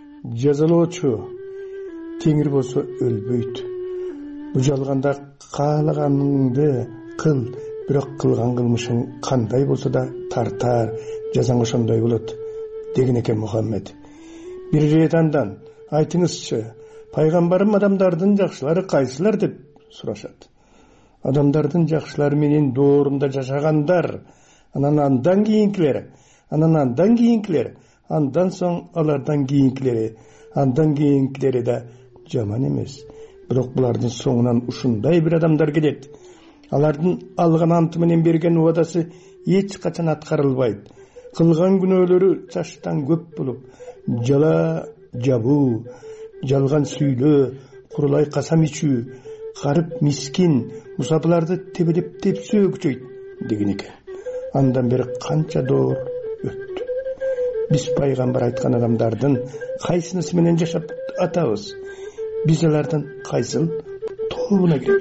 S19: жазалоочу теңир болсо өлбөйт. Бу жалганда каалаганыңды кыл, бирок кылган кылмышың кандай болсо да тартар, жазаң ошондой болот деген экен Мухаммед. Бир рет андан айтыңызчы, пайгамбарым адамдардын жакшылары кайсылар деп сурашат. Адамдардын жакшылары менен доорунда жашагандар, анан андан кийинкилер, анан андан кийинкилер, андан соң алардан кийинкилери, андан кийинкилери да жаман эмес. Бирок булардын соңунан ушундай бир адамдар келет. Алардын алган анты менен берген убадасы эч качан аткарылбайт. Кылган күнөөлөрү чаштан көп болуп, жала жабуу, жалган сүйлөө, курулай касам ичүү карып мискин мусапаларды тебелеп тепсөө күчөйт деген экен. Андан бери канча доор өттү. Биз пайгамбар айткан адамдардын кайсынысы менен жашап атабыз? Биз алардын кайсыл тобуна киребиз?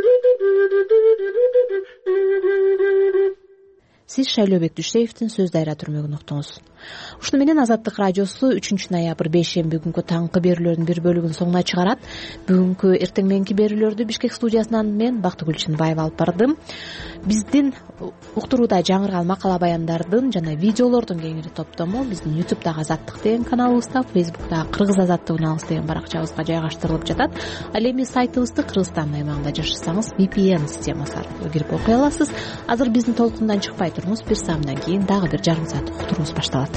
S1: Сиз Шайлообек Дүйшеевдин сөз дайра түрмөгүн уктуңуз. Ушуну менен Азаттык радиосу үчүнчү ноябрь бейшемби күнкү таңкы берүүлөрдүн бир бөлүгүн соңуна чыгарат. Бүгүнкү эртең мененки берүүлөрдү Бишкек студиясынан мен Бактыгүл Чынбаева алып бардым. Биздин уктурууда жаңырган макала баяндардын жана видеолордун кеңири топтому биздин ютубдагы Азаттык деген каналыбызда, фейсбуктагы Кыргыз Азаттык уналысы деген баракчабызга жайгаштырылып жатат. Ал эми сайтыбызды Кыргызстандын аймагында жашасаңыз ви пи эн системасы аркылуу кирип окуй аласыз. Азыр биздин толкундан чыкпай туруңуз, бир саамдан кийин дагы бир жарым сааттык уктуруубуз башталат.